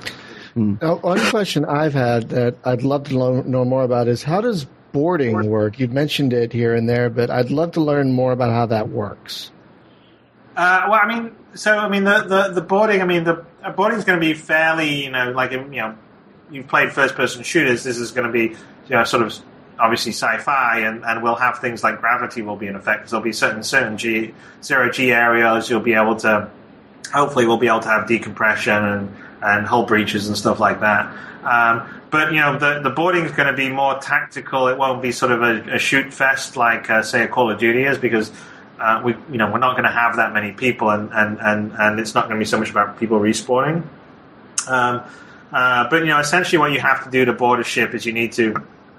Now, one question I've had that I'd love to lo- know more about is how does boarding work? You've mentioned it here and there, but I'd love to learn more about how that works. Uh, well, I mean, so I mean, the, the, the boarding. I mean, the uh, boarding is going to be fairly, you know, like you know, you've played first-person shooters. This is going to be, you know, sort of obviously sci-fi, and, and we'll have things like gravity will be in effect. There'll be certain certain G zero G areas. You'll be able to, hopefully, we'll be able to have decompression and and hull breaches and stuff like that. Um, but, you know, the, the boarding is going to be more tactical. It won't be sort of a, a shoot fest like, uh, say, a Call of Duty is, because uh, we, you know, we're not going to have that many people, and, and, and, and it's not going to be so much about people respawning. Um, uh, but, you know, essentially what you have to do to board a ship is you need to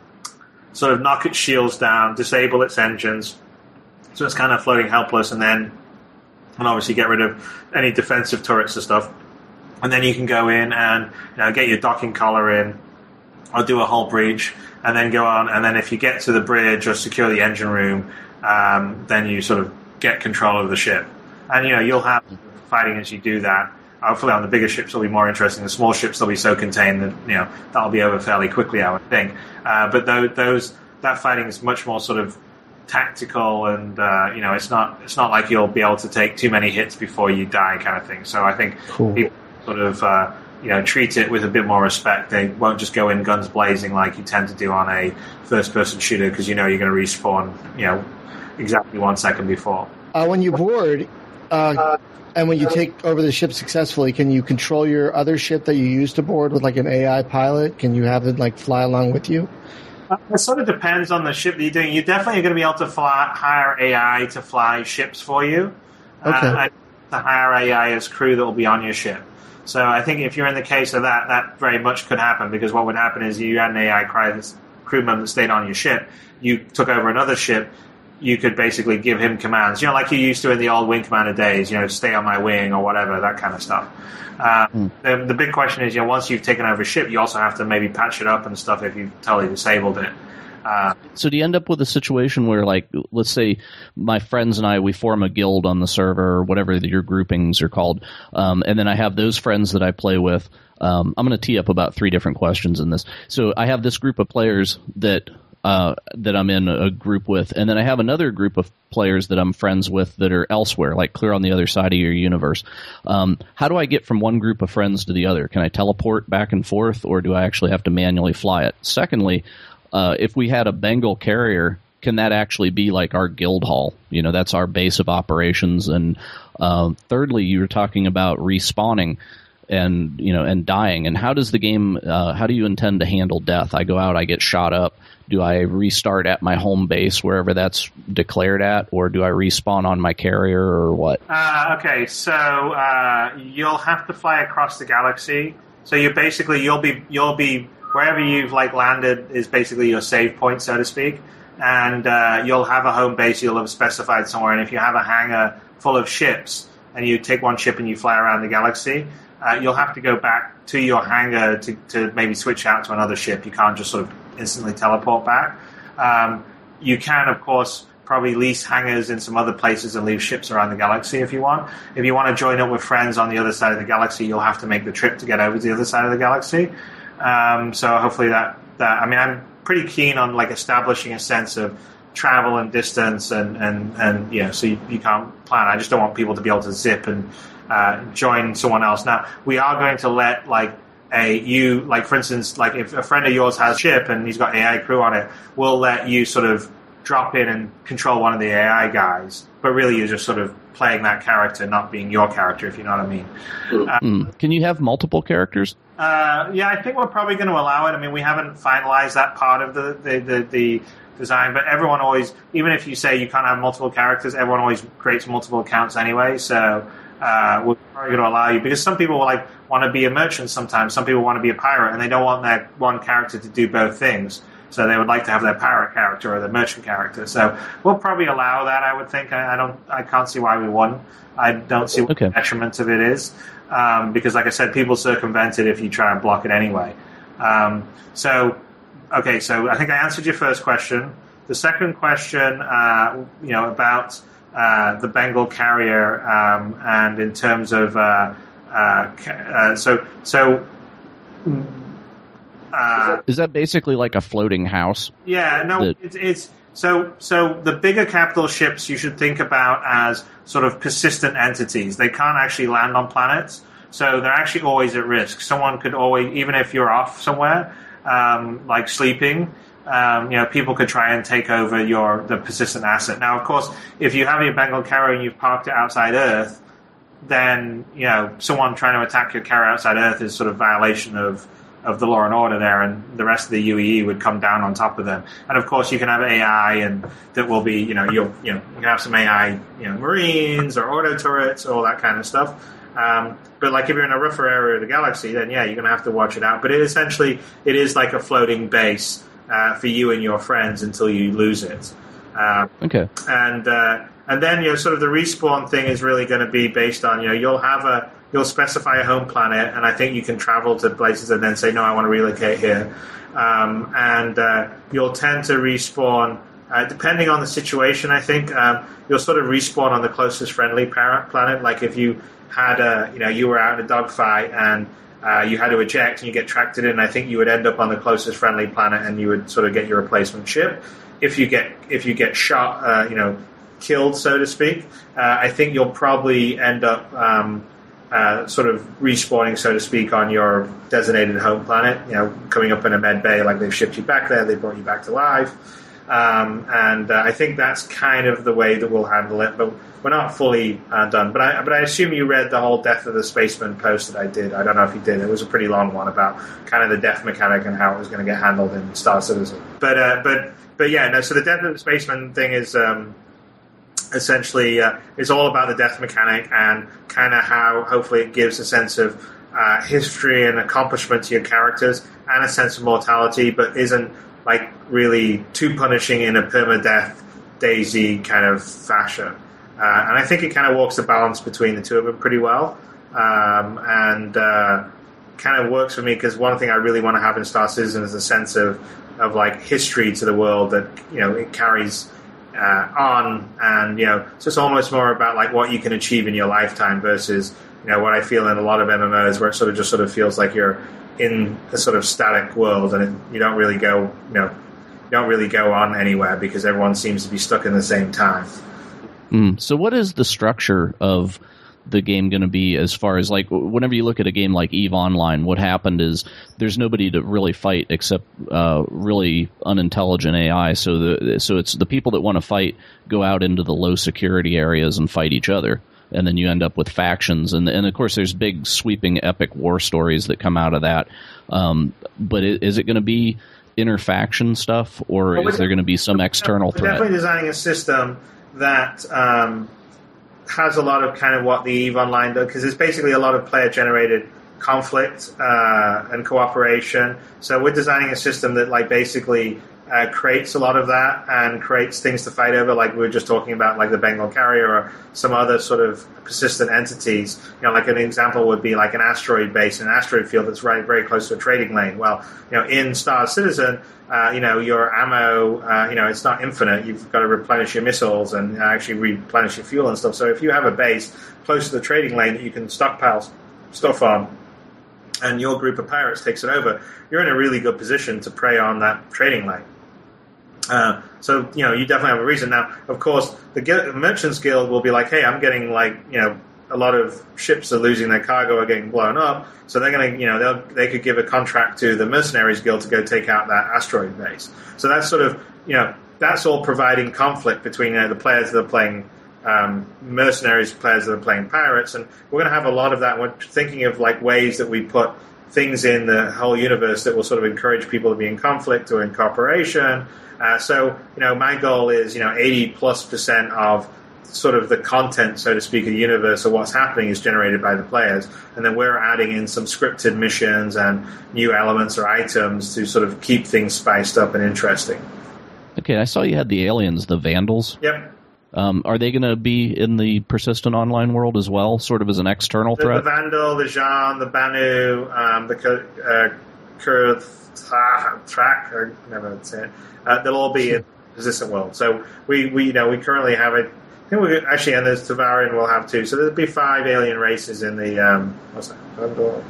sort of knock its shields down, disable its engines, so it's kind of floating helpless, and then and obviously get rid of any defensive turrets and stuff. And then you can go in and, you know, get your docking collar in, or do a hull breach, and then go on. And then if you get to the bridge or secure the engine room, um, then you sort of get control of the ship. And, you know, you'll have fighting as you do that. Hopefully on the bigger ships it'll be more interesting. The small ships will be so contained that, you know, that'll be over fairly quickly, I would think. Uh, but those, those that fighting is much more sort of tactical, and uh, you know, it's not it's not like you'll be able to take too many hits before you die, kind of thing. So I think cool. people sort of uh, you know treat it with a bit more respect. They won't just go in guns blazing like you tend to do on a first-person shooter, because you know you're going to respawn, you know, exactly one second before. Uh, when you board, uh, and when you take over the ship successfully, can you control your other ship that you use to board with like an A I pilot? Can you have it like fly along with you? It sort of depends on the ship that you're doing. You're definitely going to be able to fly, hire A I to fly ships for you. Okay. Uh, to hire A I as crew that will be on your ship. So I think if you're in the case of that, that very much could happen, because what would happen is you had an A I crew member that stayed on your ship. You took over another ship. You could basically give him commands, you know, like you used to in the old Wing Commander days, you know, stay on my wing or whatever, that kind of stuff. Uh, mm. the, the big question is, you know, once you've taken over a ship, you also have to maybe patch it up and stuff if you've totally disabled it. Uh, so do you end up with a situation where, like, let's say my friends and I, we form a guild on the server or whatever your groupings are called, um, and then I have those friends that I play with. Um, I'm going to tee up about three different questions in this. So I have this group of players that uh, that I'm in a group with, and then I have another group of players that I'm friends with that are elsewhere, like clear on the other side of your universe. Um, how do I get from one group of friends to the other? Can I teleport back and forth, or do I actually have to manually fly it? Secondly, Uh, if we had a Bengal carrier, can that actually be like our guild hall? You know, that's our base of operations. And uh, thirdly, you were talking about respawning and, you know, and dying. And how does the game, uh, how do you intend to handle death? I go out, I get shot up. Do I restart at my home base, wherever that's declared at, or do I respawn on my carrier, or what? Uh, okay, so uh, you'll have to fly across the galaxy. So you basically, you'll be, you'll be, wherever you've like landed is basically your save point, so to speak, and uh, you'll have a home base you'll have specified somewhere. And if you have a hangar full of ships and you take one ship and you fly around the galaxy, uh, you'll have to go back to your hangar to, to maybe switch out to another ship. You can't just sort of instantly teleport back. Um, you can, of course, probably lease hangars in some other places and leave ships around the galaxy if you want. If you want to join up with friends on the other side of the galaxy, you'll have to make the trip to get over to the other side of the galaxy. Um, so hopefully that, that, I mean, I'm pretty keen on like establishing a sense of travel and distance and, and, and you know, so you, you can't plan. I just don't want people to be able to zip and, uh, join someone else. Now, we are going to let like a, you, like for instance, like if a friend of yours has a ship and he's got A I crew on it, we'll let you sort of drop in and control one of the A I guys, but really you're just sort of playing that character, not being your character, if you know what I mean. Uh, mm. Can you have multiple characters? Uh, yeah, I think we're probably going to allow it. I mean, we haven't finalized that part of the, the, the, the design, but everyone always, even if you say you can't have multiple characters, everyone always creates multiple accounts anyway, so uh, we're probably going to allow you, because some people like want to be a merchant sometimes, some people want to be a pirate, and they don't want their one character to do both things. So they would like to have their pirate character or their merchant character. So we'll probably allow that, I would think. I, I don't, I can't see why we wouldn't. I don't see what okay. the detriment of it is, um, because, like I said, people circumvent it if you try and block it anyway. Um, so, okay, so I think I answered your first question. The second question, uh, you know, about uh, the Bengal carrier, um, and in terms of, uh, uh, uh, so, so. Uh, Is that basically like a floating house? Yeah, no, that... it's, it's so so the bigger capital ships you should think about as sort of persistent entities. They can't actually land on planets, so they're actually always at risk. Someone could always, even if you're off somewhere, um, like sleeping, um, you know, people could try and take over your the persistent asset. Now, of course, if you have your Bengal carrier and you've parked it outside Earth, then you know someone trying to attack your carrier outside Earth is sort of violation of of the law and order there, and the rest of the U E E would come down on top of them. And of course, you can have A I, and that will be, you know, you'll, you know, you can have some A I, you know, Marines or auto turrets, all that kind of stuff. Um, but like if you're in a rougher area of the galaxy, then yeah, you're going to have to watch it out. But it essentially, it is like a floating base uh, for you and your friends until you lose it. Uh, okay. And uh, and then you know, sort of the respawn thing is really going to be based on, you know, you'll have a You'll specify a home planet, and I think you can travel to places and then say, no, I want to relocate here. Um, and uh, you'll tend to respawn, uh, depending on the situation, I think. Um, you'll sort of respawn on the closest friendly parent planet. Like if you had a, you know, you were out in a dogfight and uh, you had to eject and you get tracked in, I think you would end up on the closest friendly planet and you would sort of get your replacement ship. If you get, if you get shot, uh, you know, killed, so to speak, uh, I think you'll probably end up... Um, Uh, sort of respawning, so to speak, on your designated home planet, you know, coming up in a med bay, like they've shipped you back there, they brought you back to life. Um, and uh, I think that's kind of the way that we'll handle it, but we're not fully uh, done. But I, but I assume you read the whole Death of the Spaceman post that I did. I don't know if you did. It was a pretty long one about kind of the death mechanic and how it was going to get handled in Star Citizen. But, uh, but, but yeah, no, so the Death of the Spaceman thing is... Um, essentially uh, it's all about the death mechanic and kind of how hopefully it gives a sense of uh, history and accomplishment to your characters and a sense of mortality, but isn't like really too punishing in a permadeath Daisy kind of fashion. Uh, and I think it kind of walks the balance between the two of them pretty well, um, and uh, kind of works for me because one thing I really want to have in Star Citizen is a sense of of like history to the world that, you know, it carries Uh, on, and you know, so it's almost more about like what you can achieve in your lifetime versus, you know, what I feel in a lot of M M Os where it sort of just sort of feels like you're in a sort of static world and it, you don't really go, you know, you don't really go on anywhere because everyone seems to be stuck in the same time. Mm. So, what is the structure of the game going to be as far as like whenever you look at a game like EVE Online, what happened is there's nobody to really fight except uh, really unintelligent A I. So the so it's the people that want to fight go out into the low security areas and fight each other, and then you end up with factions. And and of course there's big sweeping epic war stories that come out of that. Um, but is it going to be interfaction stuff, or well, is there going to be some external we're threat? Definitely designing a system that. Um, has a lot of kind of what the EVE Online does, because it's basically a lot of player-generated conflict uh, and cooperation. So we're designing a system that, like, basically uh, creates a lot of that and creates things to fight over, like we were just talking about, like the Bengal carrier or some other sort of persistent entities. You know, like an example would be like an asteroid base, an asteroid field that's right very close to a trading lane. Well, you know, in Star Citizen, uh, you know, your ammo, uh, you know, it's not infinite. You've got to replenish your missiles and actually replenish your fuel and stuff. So if you have a base close to the trading lane that you can stockpile stuff on, and your group of pirates takes it over, you're in a really good position to prey on that trading lane. Uh, so, you know, you definitely have a reason. Now, of course, the Guild, Merchants Guild will be like, hey, I'm getting, like, you know, a lot of ships are losing their cargo or getting blown up, so they're going to, you know, they'll, they could give a contract to the Mercenaries Guild to go take out that asteroid base. So that's sort of, you know, that's all providing conflict between, you know, the players that are playing um, mercenaries, players that are playing pirates, and we're going to have a lot of that. We're thinking of, like, ways that we put things in the whole universe that will sort of encourage people to be in conflict or in cooperation. Uh, so, you know, my goal is, you know, eighty plus percent of sort of the content, so to speak, of the universe or what's happening is generated by the players. And then we're adding in some scripted missions and new elements or items to sort of keep things spiced up and interesting. Okay, I saw you had the aliens, the Vandals. Yep. Um, are they going to be in the persistent online world as well, sort of as an external the, threat? The Vandal, the Jean, the Banu, um, the uh, Kurth, Track, or never say it. Uh, they'll all be in the persistent world. So we, we, you know, we currently have it. I think we actually, and there's Tavarian will have two. So there'll be five alien races in the um, what's that? Vandal.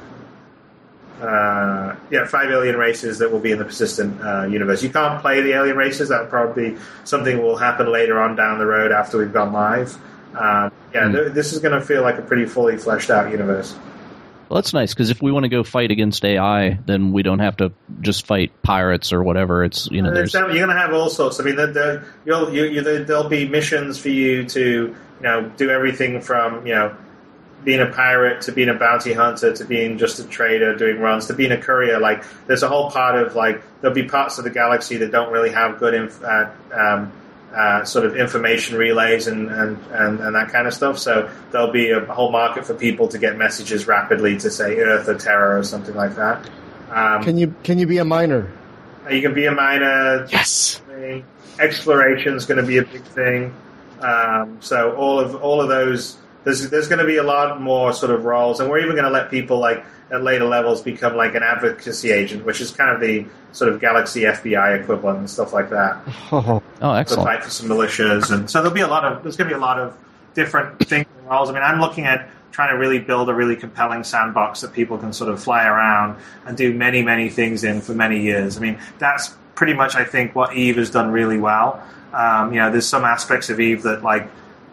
Uh, yeah, five alien races that will be in the persistent uh, universe. You can't play the alien races. That will probably be something will happen later on down the road after we've gone live. Um, yeah, mm. th- this is going to feel like a pretty fully fleshed out universe. Well, that's nice, because if we want to go fight against A I, then we don't have to just fight pirates or whatever. It's, you know, there's... You're going to have all sorts. I mean, the, the, you'll, you, you, there'll be missions for you to, you know, do everything from, you know, being a pirate to being a bounty hunter to being just a trader doing runs to being a courier. Like, there's a whole part of, like, there'll be parts of the galaxy that don't really have good inf- uh, um, uh, sort of information relays and, and, and, and that kind of stuff. So there'll be a whole market for people to get messages rapidly to, say, Earth or Terra or something like that. Um, can you can you be a miner? You can be a miner. Yes. Exploration is going to be a big thing. Um, so all of all of those, there's there's going to be a lot more sort of roles, and we're even going to let people like at later levels become like an advocacy agent, which is kind of the sort of Galaxy F B I equivalent and stuff like that. Oh, oh excellent! Fight for some militias, and so there'll be a lot of there's going to be a lot of different things and roles. I mean, I'm looking at trying to really build a really compelling sandbox that people can sort of fly around and do many many things in for many years. I mean, that's pretty much I think what EVE has done really well. Um, you know, there's some aspects of EVE that, like,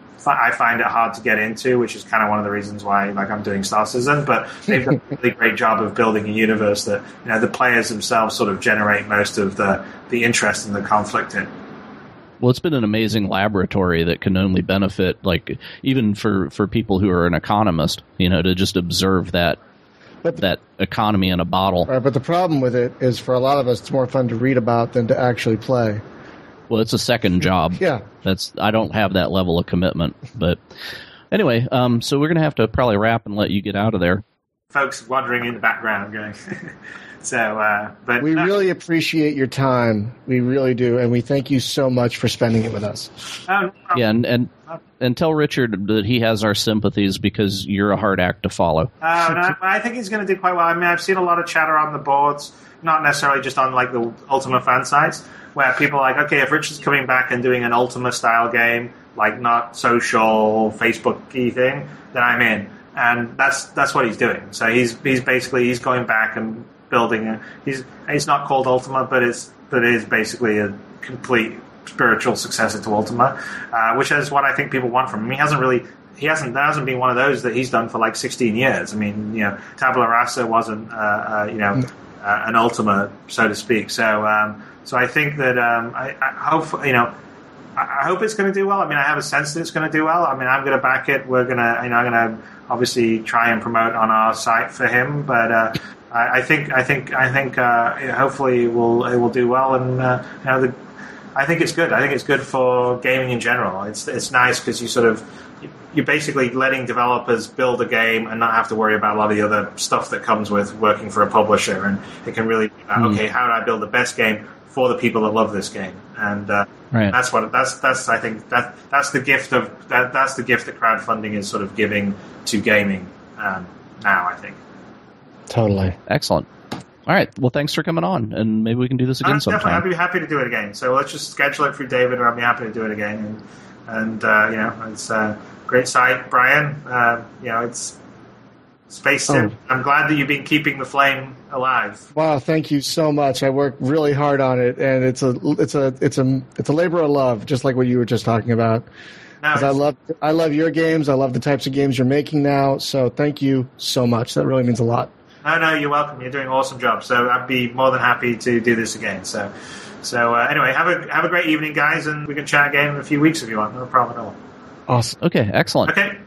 I find it hard to get into, which is kind of one of the reasons why, like, I'm doing Star Citizen. But they've done a really great job of building a universe that, you know, the players themselves sort of generate most of the, the interest and the conflict in. Well, it's been an amazing laboratory that can only benefit, like, even for, for people who are an economist, you know, to just observe that but the, that economy in a bottle. Right, but the problem with it is, for a lot of us, it's more fun to read about than to actually play. Well, it's a second job. Yeah. That's I don't have that level of commitment. But anyway, um, so we're going to have to probably wrap and let you get out of there. Folks wandering in the background going. so, uh, but We no. really appreciate your time. We really do. And we thank you so much for spending it with us. Um, yeah, and, and and tell Richard that he has our sympathies because you're a hard act to follow. Uh, no, I think he's going to do quite well. I mean, I've seen a lot of chatter on the boards, not necessarily just on like the Ultima fan sites, where people are like, okay, if Richard's coming back and doing an Ultima-style game, like not social, Facebook-y thing, then I'm in. And that's that's what he's doing. So he's he's basically, he's going back and building a, he's it's not called Ultima, but it's but it is basically a complete spiritual successor to Ultima, uh, which is what I think people want from him. He hasn't really, he hasn't, there hasn't been one of those that he's done for like sixteen years. I mean, you know, Tabula Rasa wasn't, uh, uh, you know, uh, an Ultima, so to speak. So, um, so I think that, um, I, I hope, you know, I hope it's going to do well. I mean, I have a sense that it's going to do well. I mean, I'm going to back it. We're going to, you know, I'm going to obviously try and promote on our site for him, but, uh, I, I think, I think, I think, uh, hopefully it will, it will do well. And, uh, you know, the, I think it's good. I think it's good for gaming in general. It's it's nice because you sort of you're basically letting developers build a game and not have to worry about a lot of the other stuff that comes with working for a publisher. And it can really be about, mm. okay, how do I build the best game for the people that love this game? And uh, right. that's what that's that's I think that that's the gift of that that's the gift that crowdfunding is sort of giving to gaming um, now. I think. Totally. Excellent. All right. Well, thanks for coming on, and maybe we can do this again uh, sometime. Definitely, I'd be happy to do it again. So let's just schedule it through David, or I'll be happy to do it again. And, and uh, you know, it's a great site, Brian. Uh, you know, it's Space Sim. Oh. I'm glad that you've been keeping the flame alive. Wow, thank you so much. I worked really hard on it, and it's a it's a it's a it's a labor of love, just like what you were just talking about. No, I love I love your games. I love the types of games you're making now. So thank you so much. That really means a lot. No, no, you're welcome. You're doing an awesome job. So I'd be more than happy to do this again. So, so uh, anyway, have a have a great evening, guys, and we can chat again in a few weeks if you want. No problem at all. Awesome. Okay, excellent. Okay.